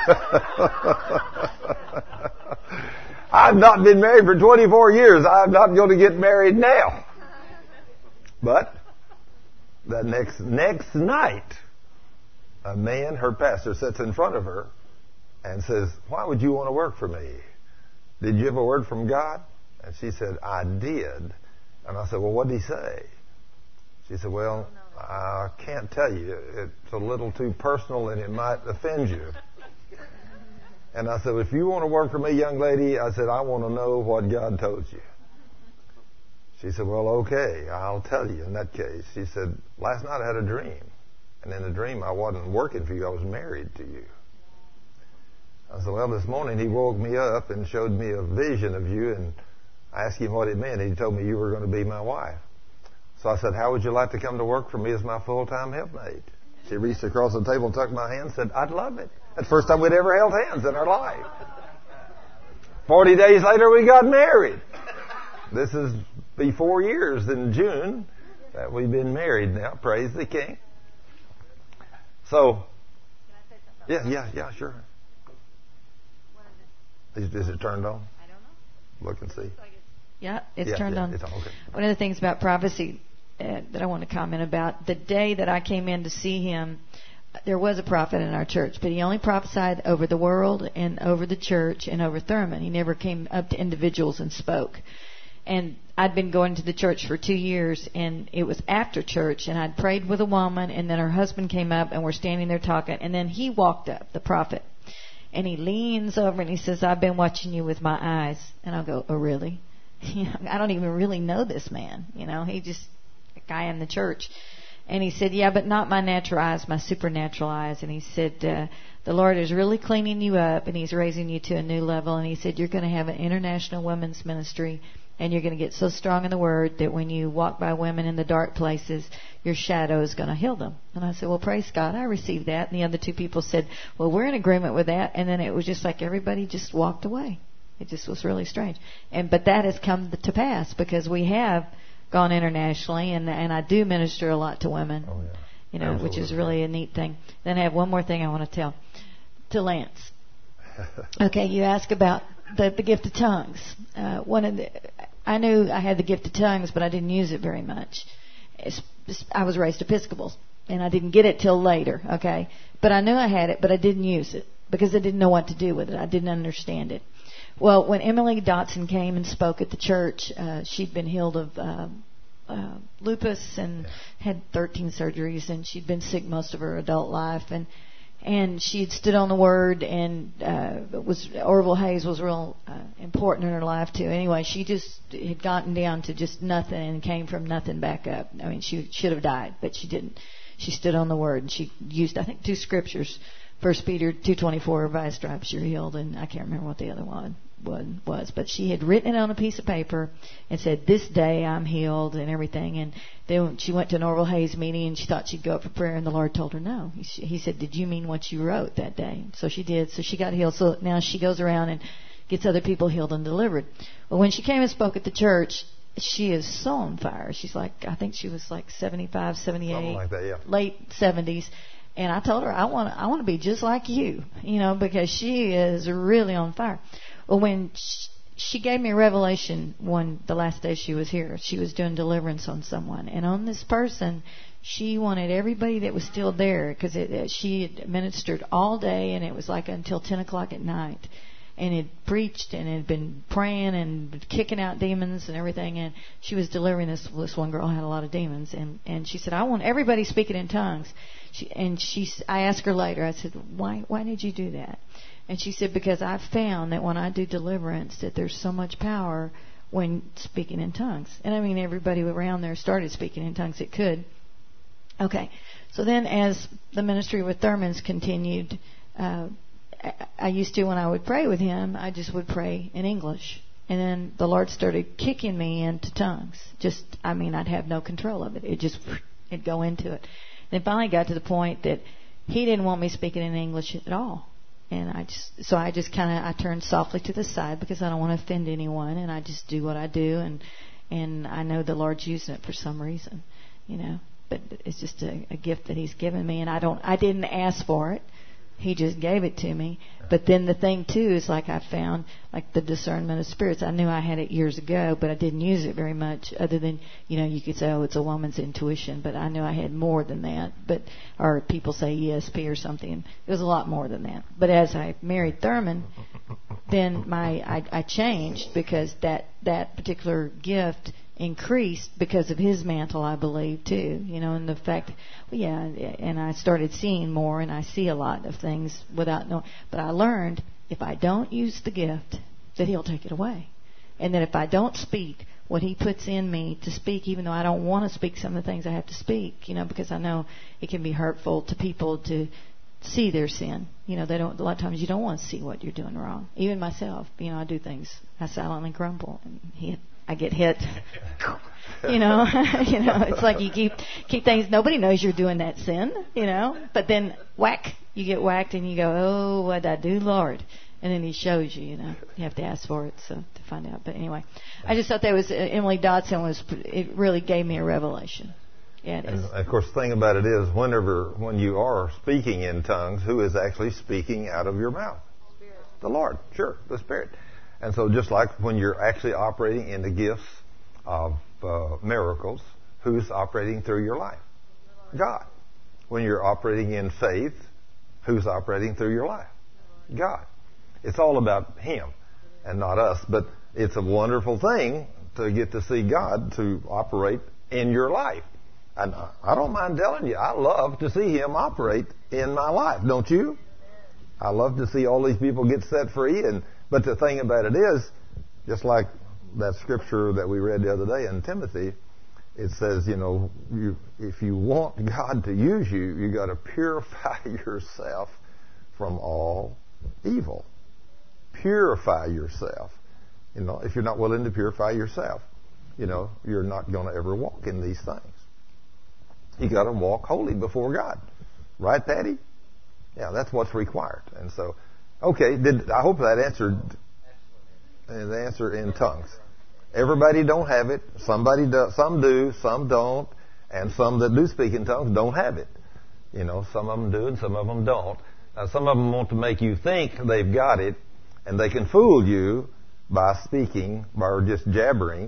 I've not been married for 24 years. I'm not going to get married now. But the next night, a man, her pastor, sits in front of her and says, why would you want to work for me? Did you have a word from God? And she said, I did. And I said, well, what did he say? She said, well, I can't tell you. It's a little too personal and it might offend you. And I said, if you want to work for me, young lady, I said, I want to know what God told you. She said, well, okay, I'll tell you in that case. She said, last night I had a dream. And in the dream, I wasn't working for you. I was married to you. I said, well, this morning he woke me up and showed me a vision of you, and I asked him what it meant. He told me you were going to be my wife. So I said, how would you like to come to work for me as my full-time helpmate? She reached across the table and took my hand and said, I'd love it. That's the first time we'd ever held hands in our life. 40 days later, we got married. This is be 4 years in June that we've been married now. Praise the King. So, yeah, sure. Is it turned on? I don't know. Look and see. Yeah, it's turned on. It's on. Okay. One of the things about prophecy that I want to comment about, the day that I came in to see him, there was a prophet in our church, but he only prophesied over the world and over the church and over Thurman. He never came up to individuals and spoke. And I'd been going to the church for 2 years, and it was after church, and I'd prayed with a woman, and then her husband came up, and we're standing there talking, and then he walked up, the prophet, and he leans over and he says, I've been watching you with my eyes. And I'll go, oh, really? I don't even really know this man. He just a guy in the church. And he said, yeah, but not my natural eyes, my supernatural eyes. And he said, the Lord is really cleaning you up, and He's raising you to a new level. And he said, you're going to have an international women's ministry, and you're going to get so strong in the Word that when you walk by women in the dark places, your shadow is going to heal them. And I said, well, praise God, I received that. And the other two people said, well, we're in agreement with that. And then it was just like everybody just walked away. It just was really strange. But that has come to pass because we have gone internationally, and I do minister a lot to women, which is really a neat thing. Then I have one more thing I want to tell to Lance. Okay, you ask about the gift of tongues. I knew I had the gift of tongues, but I didn't use it very much. I was raised Episcopal, and I didn't get it till later, okay? But I knew I had it, but I didn't use it because I didn't know what to do with it. I didn't understand it. Well, when Emily Dotson came and spoke at the church, she'd been healed of lupus and had 13 surgeries, and she'd been sick most of her adult life, and she had stood on the Word, and Orville Hayes was real important in her life too. Anyway, she just had gotten down to just nothing and came from nothing back up. I mean, she should have died, but she didn't. She stood on the Word, and she used, I think, 2 scriptures. 1 Peter 2:24, by His stripes you're healed, and I can't remember what the other one was, but she had written it on a piece of paper and said, this day I'm healed and everything. And then she went to an Orville Hayes meeting, and she thought she'd go up for prayer, and the Lord told her no. He said, did you mean what you wrote that day? So she did. So she got healed. So now she goes around and gets other people healed and delivered. Well, when she came and spoke at the church, she is so on fire. She's like, I think she was like 75, 78, something like that, yeah. Late 70s. And I told her, I want to be just like you, because she is really on fire. Well, when she gave me a revelation the last day she was here, she was doing deliverance on someone. And on this person, she wanted everybody that was still there, because she had ministered all day, and it was like until 10 o'clock at night. And had preached and had been praying and kicking out demons and everything. And she was delivering this one girl who had a lot of demons. And she said, I want everybody speaking in tongues. I asked her later, I said, why did you do that? And she said, because I found that when I do deliverance, that there's so much power when speaking in tongues. And I mean, everybody around there started speaking in tongues that could. Okay. So then as the ministry with Thurman's continued, I used to, when I would pray with him, I just would pray in English. And then the Lord started kicking me into tongues. I'd have no control of it. It'd go into it. And it finally got to the point that he didn't want me speaking in English at all. And I turned softly to the side because I don't want to offend anyone, and I just do what I do, and I know the Lord's using it for some reason, But it's just a gift that He's given me, and I didn't ask for it. He just gave it to me. But then the thing too is, like, I found, like, the discernment of spirits. I knew I had it years ago, but I didn't use it very much, other than, you could say, oh, it's a woman's intuition, but I knew I had more than that. Or people say ESP or something. It was a lot more than that. But as I married Thurman, then I changed, because that particular gift increased because of his mantle, I believe, too. And the fact, and I started seeing more, and I see a lot of things without knowing. But I learned, if I don't use the gift, that He'll take it away. And that if I don't speak what He puts in me to speak, even though I don't want to speak some of the things I have to speak, because I know it can be hurtful to people to see their sin. They don't. A lot of times you don't want to see what you're doing wrong. Even myself, I do things. I silently grumble, and I get hit. It's like you keep things. Nobody knows you're doing that sin, But then whack, you get whacked, and you go, oh, what'd I do, Lord? And then He shows you. You have to ask for it to find out. But anyway, I just thought that was Emily Dotson it really gave me a revelation. Yeah, it is. And of course, the thing about it is, when you are speaking in tongues, who is actually speaking out of your mouth? Spirit. The Lord, sure, the Spirit. And so just like when you're actually operating in the gifts of miracles, who's operating through your life? God. When you're operating in faith, who's operating through your life? God. It's all about Him and not us. But it's a wonderful thing to get to see God to operate in your life. And I don't mind telling you, I love to see Him operate in my life. Don't you? I love to see all these people get set free. But the thing about it is, just like that scripture that we read the other day in Timothy, it says, if you want God to use you, you got to purify yourself from all evil. Purify yourself. If you're not willing to purify yourself, you're not going to ever walk in these things. You got to walk holy before God. Right, Patty? Yeah, that's what's required. And so, okay, I hope that answered the answer in tongues. Everybody don't have it. Somebody does, some do, some don't, and some that do speak in tongues don't have it. Some of them do and some of them don't. Now, some of them want to make you think they've got it, and they can fool you by speaking or just jabbering,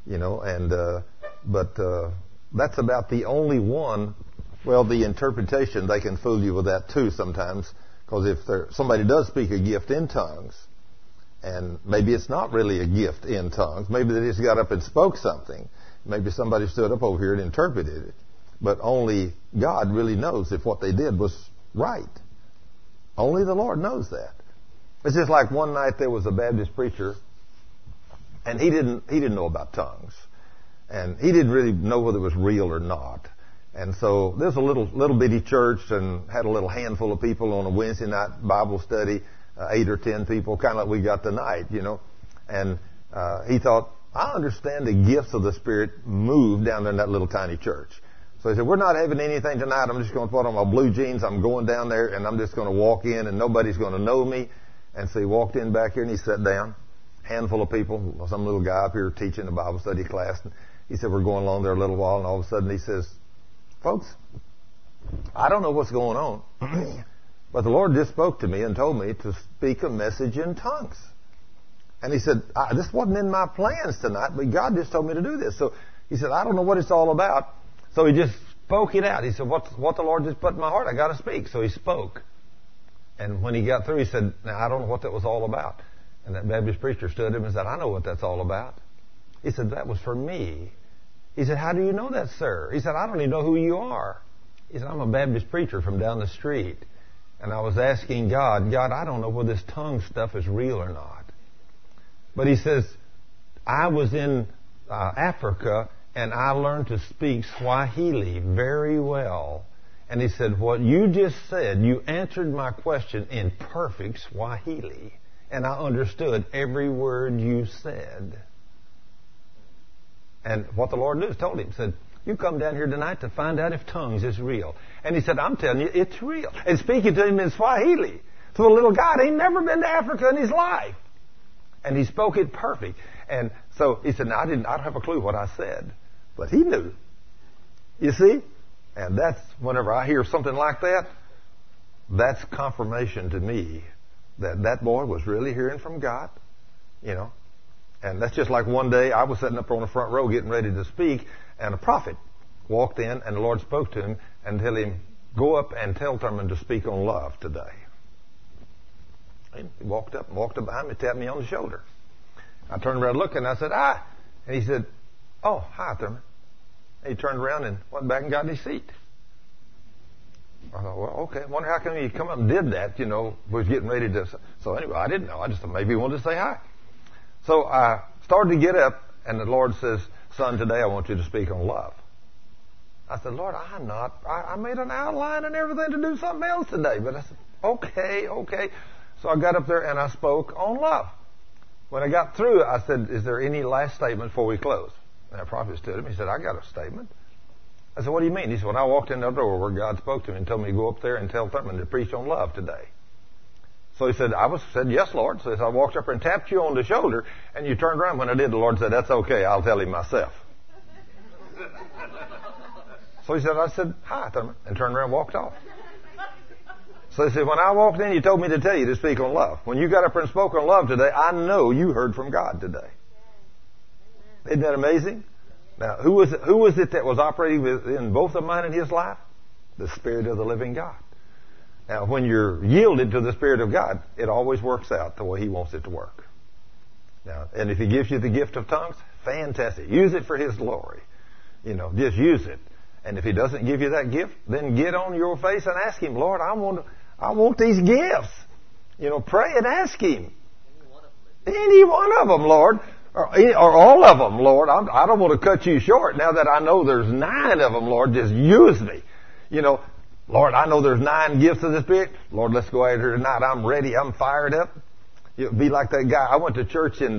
but that's about the only one. Well, the interpretation, they can fool you with that too sometimes, because if somebody does speak a gift in tongues, and maybe it's not really a gift in tongues, maybe they just got up and spoke something, maybe somebody stood up over here and interpreted it, but only God really knows if what they did was right. Only the Lord knows that. It's just like one night there was a Baptist preacher, and he didn't know about tongues, and he didn't really know whether it was real or not. And so there's a little bitty church, and had a little handful of people on a Wednesday night Bible study, 8 or 10 people, kind of like we got tonight, And he thought, I understand the gifts of the Spirit move down there in that little tiny church. So he said, we're not having anything tonight. I'm just going to put on my blue jeans. I'm going down there, and I'm just going to walk in, and nobody's going to know me. And so he walked in back here, and he sat down. Handful of people, some little guy up here teaching a Bible study class. And he said, we're going along there a little while, and all of a sudden he says, folks, I don't know what's going on, but the Lord just spoke to me and told me to speak a message in tongues. And he said, this wasn't in my plans tonight, but God just told me to do this. So he said, I don't know what it's all about. So he just spoke it out. He said, what the Lord just put in my heart, I got to speak. So he spoke. And when he got through, he said, now I don't know what that was all about. And that Baptist preacher stood him and said, I know what that's all about. He said, that was for me. He said, how do you know that, sir? He said, I don't even know who you are. He said, I'm a Baptist preacher from down the street. And I was asking God, I don't know whether this tongue stuff is real or not. But he says, I was in Africa, and I learned to speak Swahili very well. And he said, what you just said, you answered my question in perfect Swahili. And I understood every word you said. And what the Lord told him, said, you come down here tonight to find out if tongues is real. And he said, I'm telling you, it's real. And speaking to him in Swahili, to a little guy, he'd never been to Africa in his life. And he spoke it perfect. And so he said, I don't have a clue what I said. But he knew. You see? And that's, whenever I hear something like that, that's confirmation to me that boy was really hearing from God, And that's just like one day I was sitting up on the front row getting ready to speak, and a prophet walked in, and the Lord spoke to him and told him, go up and tell Thurman to speak on love today. And he walked up behind me, tapped me on the shoulder. I turned around looking, and I said, hi. And he said, oh, hi, Thurman. And he turned around and went back and got in his seat. I thought, well, okay. I wonder how come he come up and did that, was getting ready to. So anyway, I didn't know. I just thought maybe he wanted to say hi. So I started to get up, and the Lord says, son, today I want you to speak on love. I said, Lord, I made an outline and everything to do something else today. But I said, okay. So I got up there and I spoke on love. When I got through, I said, is there any last statement before we close? And that prophet stood him. He said, I got a statement. I said, what do you mean? He said, when I walked in the door where God spoke to me and told me to go up there and tell Thurman to preach on love today. So he said, I said, yes, Lord. So I walked up there and tapped you on the shoulder, and you turned around. When I did, the Lord said, that's okay. I'll tell him myself. So he said, I said, hi, Thurman, and turned around and walked off. So he said, when I walked in, you told me to tell you to speak on love. When you got up there and spoke on love today, I know you heard from God today. Isn't that amazing? Now, who was it that was operating in both of mine in his life? The Spirit of the living God. Now, when you're yielded to the Spirit of God, it always works out the way He wants it to work. Now, and if He gives you the gift of tongues, fantastic. Use it for His glory. Just use it. And if He doesn't give you that gift, then get on your face and ask Him, Lord, I want these gifts. Pray and ask Him. Any one of them, Lord. Or all of them, Lord. I don't want to cut you short now that I know there's 9 of them, Lord. Just use me. You know, Lord, I know there's 9 gifts of the Spirit. Lord, let's go out here tonight. I'm ready. I'm fired up. You'll be like that guy. I went to church in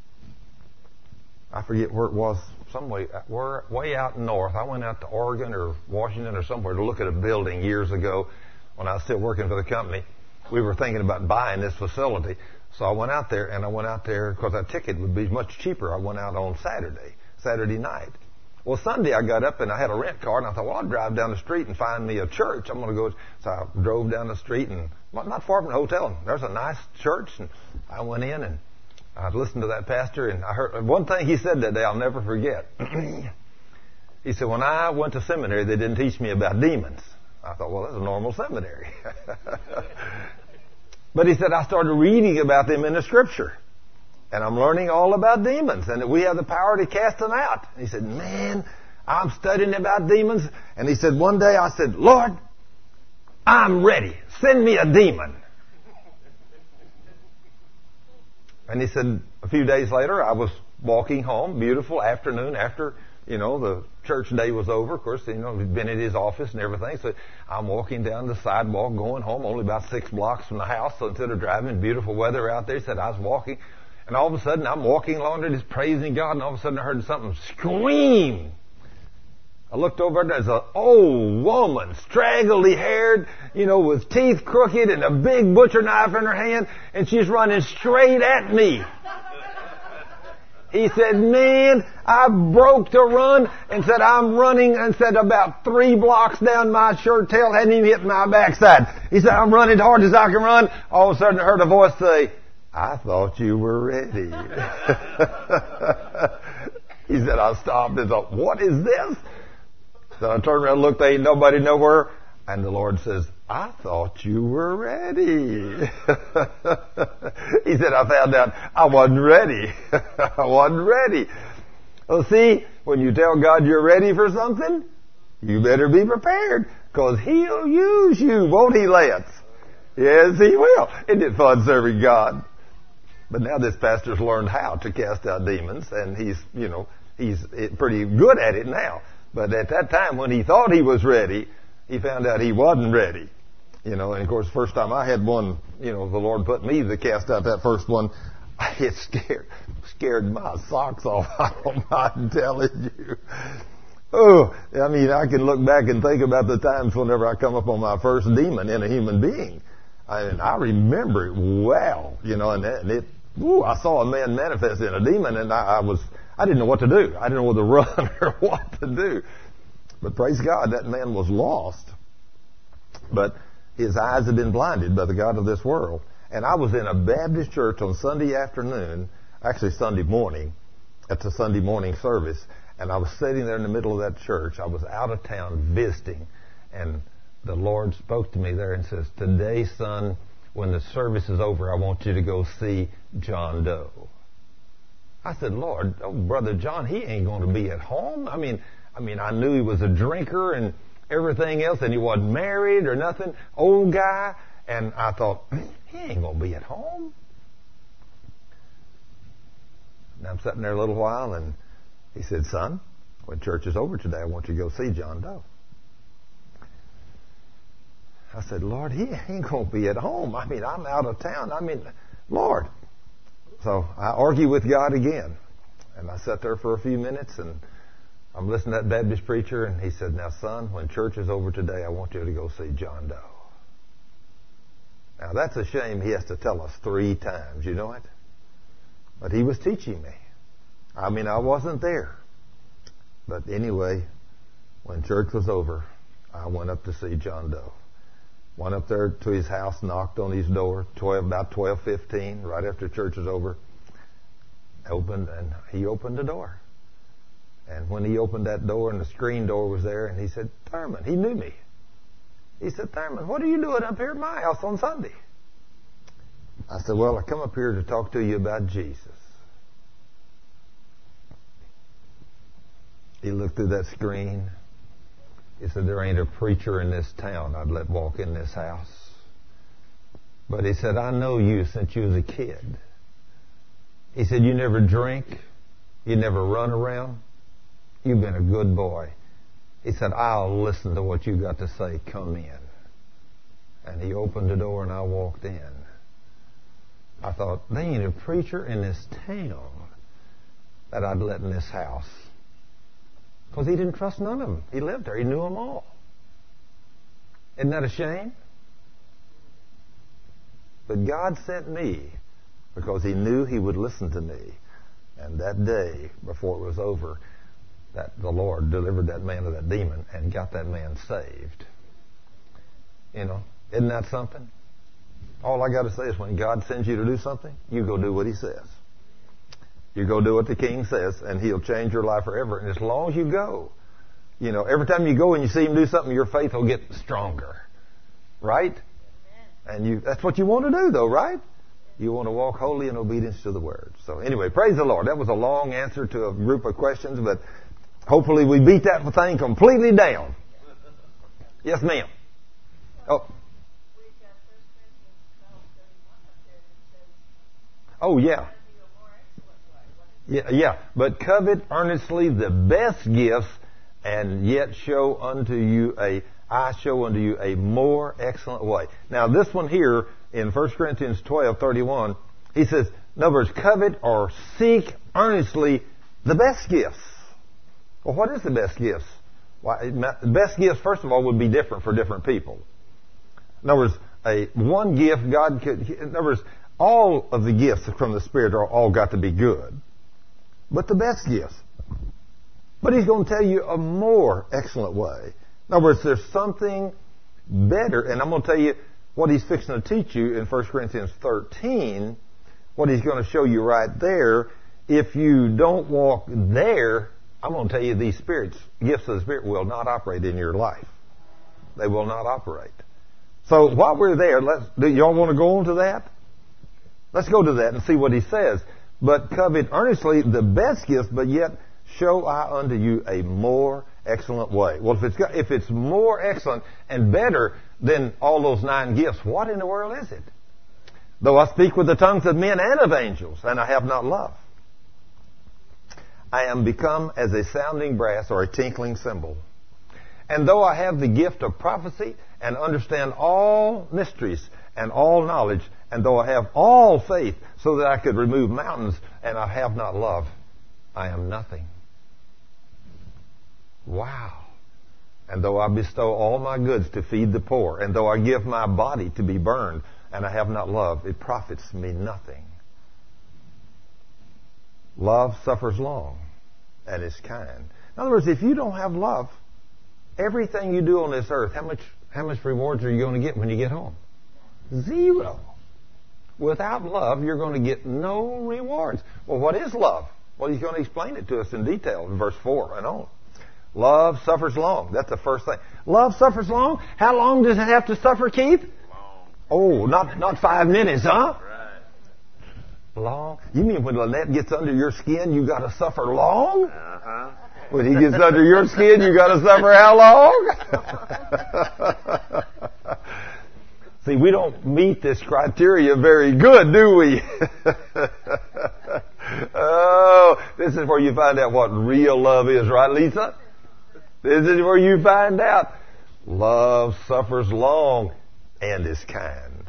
I forget where it was, way out north. I went out to Oregon or Washington or somewhere to look at a building years ago when I was still working for the company. We were thinking about buying this facility. So I went out there, because that ticket would be much cheaper. I went out on Saturday night. Well, Sunday I got up and I had a rent car, and I thought, well, I'll drive down the street and find me a church. I'm going to go. So I drove down the street, and not far from the hotel, and there's a nice church, and I went in and I listened to that pastor, and I heard one thing he said that day I'll never forget. He said, when I went to seminary, they didn't teach me about demons. I thought, well, that's a normal seminary. But he said, I started reading about them in the Scripture. And I'm learning all about demons, and that we have the power to cast them out. And he said, man, I'm studying about demons. And he said, one day I said, Lord, I'm ready. Send me a demon. And he said, a few days later, I was walking home, beautiful afternoon after, the church day was over. Of course, he'd been at his office and everything. So I'm walking down the sidewalk going home, only about 6 blocks from the house. So instead of driving, beautiful weather out there, he said, I was walking. And all of a sudden, I'm walking along there just praising God. And all of a sudden, I heard something scream. I looked over, there's an old woman, straggly haired, with teeth crooked and a big butcher knife in her hand. And she's running straight at me. He said, man, I broke to run and said, I'm running, and said about 3 blocks down my shirt tail, hadn't even hit my backside. He said, I'm running as hard as I can run. All of a sudden I heard a voice say, I thought you were ready. He said, I stopped and thought, what is this? So I turned around and looked, there ain't nobody nowhere. And the Lord says, I thought you were ready. He said, I found out I wasn't ready. I wasn't ready. Well, see, when you tell God you're ready for something, you better be prepared, because He'll use you, won't He, Lance? Yes, He will. Isn't it fun serving God? But now this pastor's learned how to cast out demons, and he's pretty good at it now. But at that time, when he thought he was ready, he found out he wasn't ready. And of course, the first time I had one, the Lord put me to cast out that first one, it scared my socks off. I don't mind telling you. Oh, I can look back and think about the times whenever I come up on my first demon in a human being. I remember it well, I saw a man manifest in a demon, and I didn't know what to do. I didn't know whether to run or what to do. But praise God, that man was lost. But his eyes had been blinded by the God of this world. And I was in a Baptist church on Sunday afternoon, actually Sunday morning, at the Sunday morning service. And I was sitting there in the middle of that church. I was out of town visiting. And the Lord spoke to me there and says, today, son, when the service is over, I want you to go see John Doe. I said, Lord, Brother John, he ain't going to be at home. I knew he was a drinker and everything else, and he wasn't married or nothing, old guy. And I thought, he ain't going to be at home. And I'm sitting there a little while, and he said, son, when church is over today, I want you to go see John Doe. I said, Lord, he ain't going to be at home. I'm out of town. Lord. So I argued with God again. And I sat there for a few minutes, and I'm listening to that Baptist preacher, and he said, now, son, when church is over today, I want you to go see John Doe. Now, that's a shame he has to tell us 3 times, you know it? But he was teaching me. I wasn't there. But anyway, when church was over, I went up to see John Doe. Went up there to his house, knocked on his door, about 12:15, right after church was over. He opened the door. And when he opened that door, and the screen door was there, and he said, Thurman, he knew me. He said, Thurman, what are you doing up here at my house on Sunday? I said, well, I come up here to talk to you about Jesus. He looked through that screen. He said, there ain't a preacher in this town I'd let walk in this house. But he said, I know you since you was a kid. He said, you never drink. You never run around. You've been a good boy. He said, I'll listen to what you got to say. Come in. And he opened the door and I walked in. I thought, there ain't a preacher in this town that I'd let in this house. Because he didn't trust none of them. He lived there. He knew them all. Isn't that a shame? But God sent me because he knew he would listen to me. And that day, before it was over, that the Lord delivered that man of that demon and got that man saved. You know, isn't that something? All I got to say is when God sends you to do something, you go do what he says. You go do what the king says, and he'll change your life forever. And as long as you go, you know, every time you go and you see him do something, your faith will get stronger. Right? And that's what you want to do, though, right? You want to walk holy in obedience to the word. So anyway, praise the Lord. That was a long answer to a group of questions, but hopefully we beat that thing completely down. Yes, ma'am. Oh. Oh, yeah. Yeah. But covet earnestly the best gifts, and yet I show unto you a more excellent way. Now, this one here in 1 Corinthians 12:31, he says, in other words, covet or seek earnestly the best gifts. Well, what is the best gifts? Why, the best gifts, first of all, would be different for different people. In other words, one gift God could, in other words, all of the gifts from the Spirit are all got to be good. But the best gifts. But he's going to tell you a more excellent way. In other words, there's something better. And I'm going to tell you what he's fixing to teach you in 1 Corinthians 13. What he's going to show you right there. If you don't walk there, I'm going to tell you these gifts of the Spirit will not operate in your life. They will not operate. So while we're there, do y'all want to go on to that? Let's go to that and see what he says. But covet earnestly the best gifts, but yet show I unto you a more excellent way. Well, if it's more excellent and better than all those 9 gifts, what in the world is it? Though I speak with the tongues of men and of angels, and I have not love, I am become as a sounding brass or a tinkling cymbal. And though I have the gift of prophecy and understand all mysteries and all knowledge, and though I have all faith so that I could remove mountains, and I have not love, I am nothing. Wow. And though I bestow all my goods to feed the poor, and though I give my body to be burned, and I have not love, it profits me nothing. Love suffers long and is kind. In other words, if you don't have love, everything you do on this earth, how much rewards are you going to get when you get home? 0. Without love, you're going to get no rewards. Well, what is love? Well, he's going to explain it to us in detail in verse 4 and on. Love suffers long. That's the first thing. Love suffers long? How long does it have to suffer, Keith? Long. Oh, not 5 minutes, huh? Right. Long? You mean when Lynette gets under your skin, you got to suffer long? Uh-huh. When he gets under your skin, you got to suffer how long? See, we don't meet this criteria very good, do we? Oh, this is where you find out what real love is, right, Lisa? This is where you find out. Love suffers long and is kind.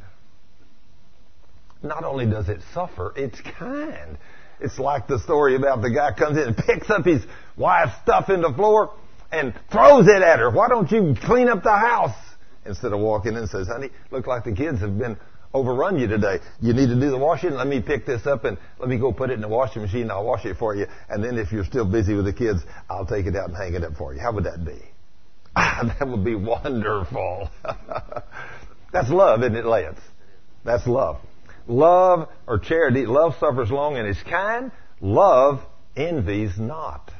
Not only does it suffer, it's kind. It's like the story about the guy comes in and picks up his wife's stuff in the floor and throws it at her. Why don't you clean up the house? Instead of walking in and says, honey, look like the kids have been overrun you today. You need to do the washing. Let me pick this up and let me go put it in the washing machine and I'll wash it for you. And then if you're still busy with the kids, I'll take it out and hang it up for you. How would that be? That would be wonderful. That's love, isn't it, Lance? That's love. Love or charity, love suffers long and is kind. Love envies not.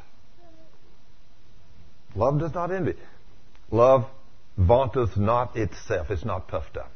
Love does not envy. Love vaunteth not itself. It's not puffed up.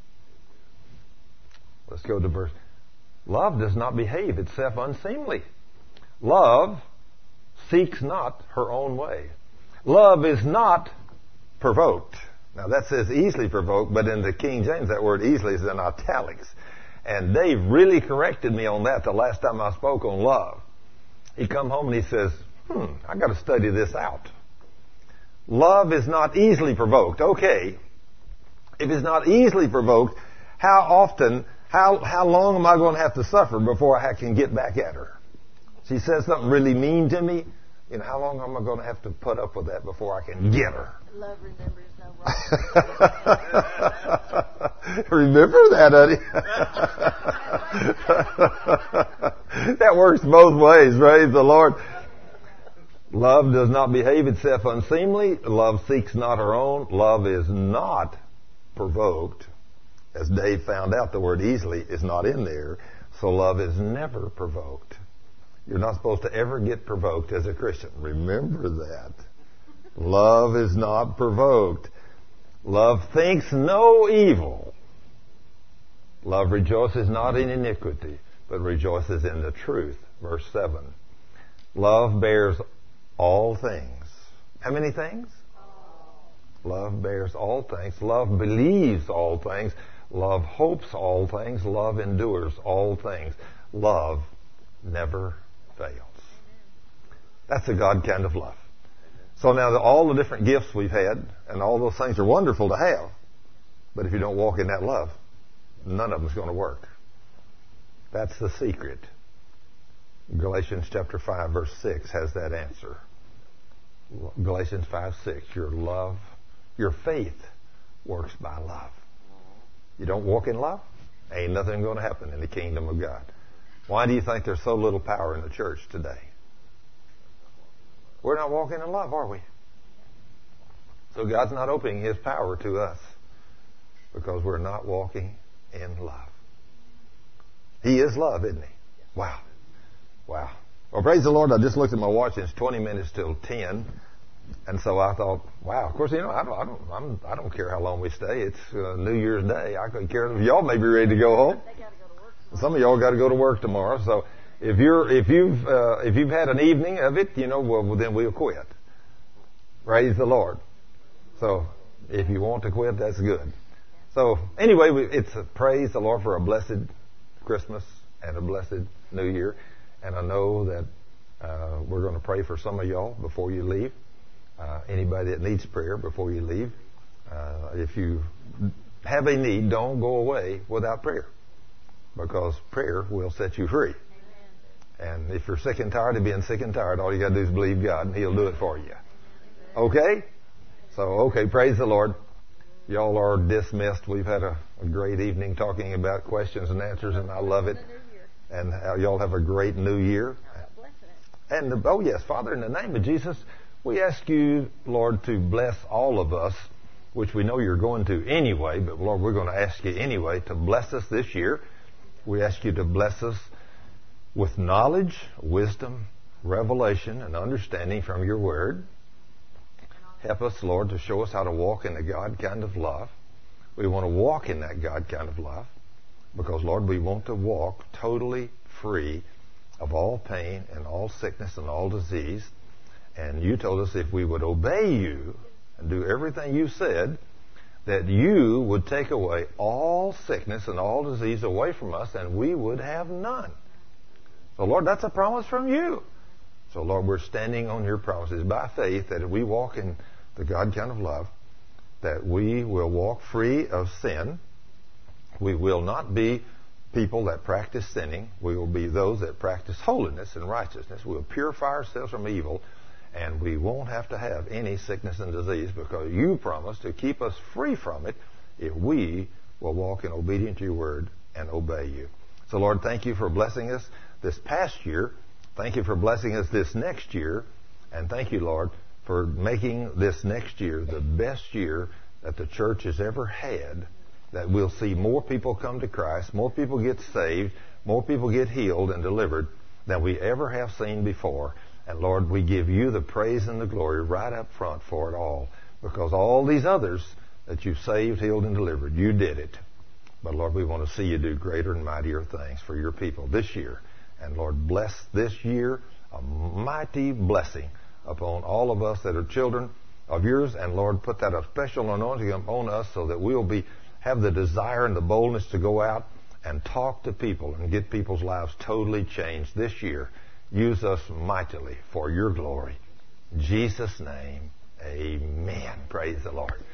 Let's go to verse. Love does not behave itself unseemly. Love seeks not her own way. Love is not provoked. Now that says easily provoked, but in the King James that word easily is in italics. And Dave really corrected me on that the last time I spoke on love. He come home and he says, I got to study this out. Love is not easily provoked. Okay. If it's not easily provoked, how long am I going to have to suffer before I can get back at her? She says something really mean to me. How long am I going to have to put up with that before I can get her? Love remembers no wrong. Remember that, honey? That works both ways. Praise the Lord. Love does not behave itself unseemly. Love seeks not her own. Love is not provoked. As Dave found out, the word easily is not in there. So love is never provoked. You're not supposed to ever get provoked as a Christian. Remember that. Love is not provoked. Love thinks no evil. Love rejoices not in iniquity, but rejoices in the truth. Verse 7. Love bears all things. How many things? Love bears all things. Love believes all things. Love hopes all things. Love endures all things. Love never fails. That's a God kind of love. So now all the different gifts we've had and all those things are wonderful to have, but if you don't walk in that love, none of them's going to work. That's the secret. Galatians chapter 5 verse 6 has that answer. Galatians 5:6. Your faith works by love. You don't walk in love, ain't nothing going to happen in the kingdom of God. Why do you think there's so little power in the church today? We're not walking in love, are we? So God's not opening His power to us because we're not walking in love. He is love, isn't He? Wow. Wow. Well, praise the Lord. I just looked at my watch and it's 20 minutes till 10. And so I thought, wow, of course, I don't care how long we stay. It's New Year's Day. I couldn't care if y'all may be ready to go home. Some of y'all got to go to work tomorrow. So if you've had an evening of it, well, then we'll quit. Praise the Lord. So if you want to quit, that's good. So anyway, it's a praise the Lord for a blessed Christmas and a blessed New Year. And I know that we're going to pray for some of y'all before you leave. Anybody that needs prayer before you leave. If you have a need, don't go away without prayer. Because prayer will set you free. And if you're sick and tired of being sick and tired, all you got to do is believe God and He'll do it for you. Okay? So, praise the Lord. Y'all are dismissed. We've had a great evening talking about questions and answers, and I love it. And y'all have a great New Year. And, yes, Father, in the name of Jesus, we ask you, Lord, to bless all of us, which we know you're going to anyway, but, Lord, we're going to ask you anyway to bless us this year. We ask you to bless us with knowledge, wisdom, revelation, and understanding from your word. Help us, Lord, to show us how to walk in the God kind of love. We want to walk in that God kind of love because, Lord, we want to walk totally free of all pain and all sickness and all disease. And you told us if we would obey you and do everything you said, that you would take away all sickness and all disease away from us and we would have none. So, Lord, that's a promise from you. So, Lord, we're standing on your promises by faith that if we walk in the God kind of love, that we will walk free of sin. We will not be people that practice sinning. We will be those that practice holiness and righteousness. We'll purify ourselves from evil, and we won't have to have any sickness and disease because you promised to keep us free from it if we will walk in obedience to your word and obey you. So, Lord, thank you for blessing us this past year. Thank you for blessing us this next year. And thank you, Lord, for making this next year the best year that the church has ever had, that we'll see more people come to Christ, more people get saved, more people get healed and delivered than we ever have seen before. And, Lord, we give you the praise and the glory right up front for it all, because all these others that you've saved, healed, and delivered, you did it. But, Lord, we want to see you do greater and mightier things for your people this year. And, Lord, bless this year, a mighty blessing upon all of us that are children of yours. And, Lord, put that a special anointing upon us so that we'll have the desire and the boldness to go out and talk to people and get people's lives totally changed this year. Use us mightily for your glory. In Jesus' name, amen. Praise the Lord.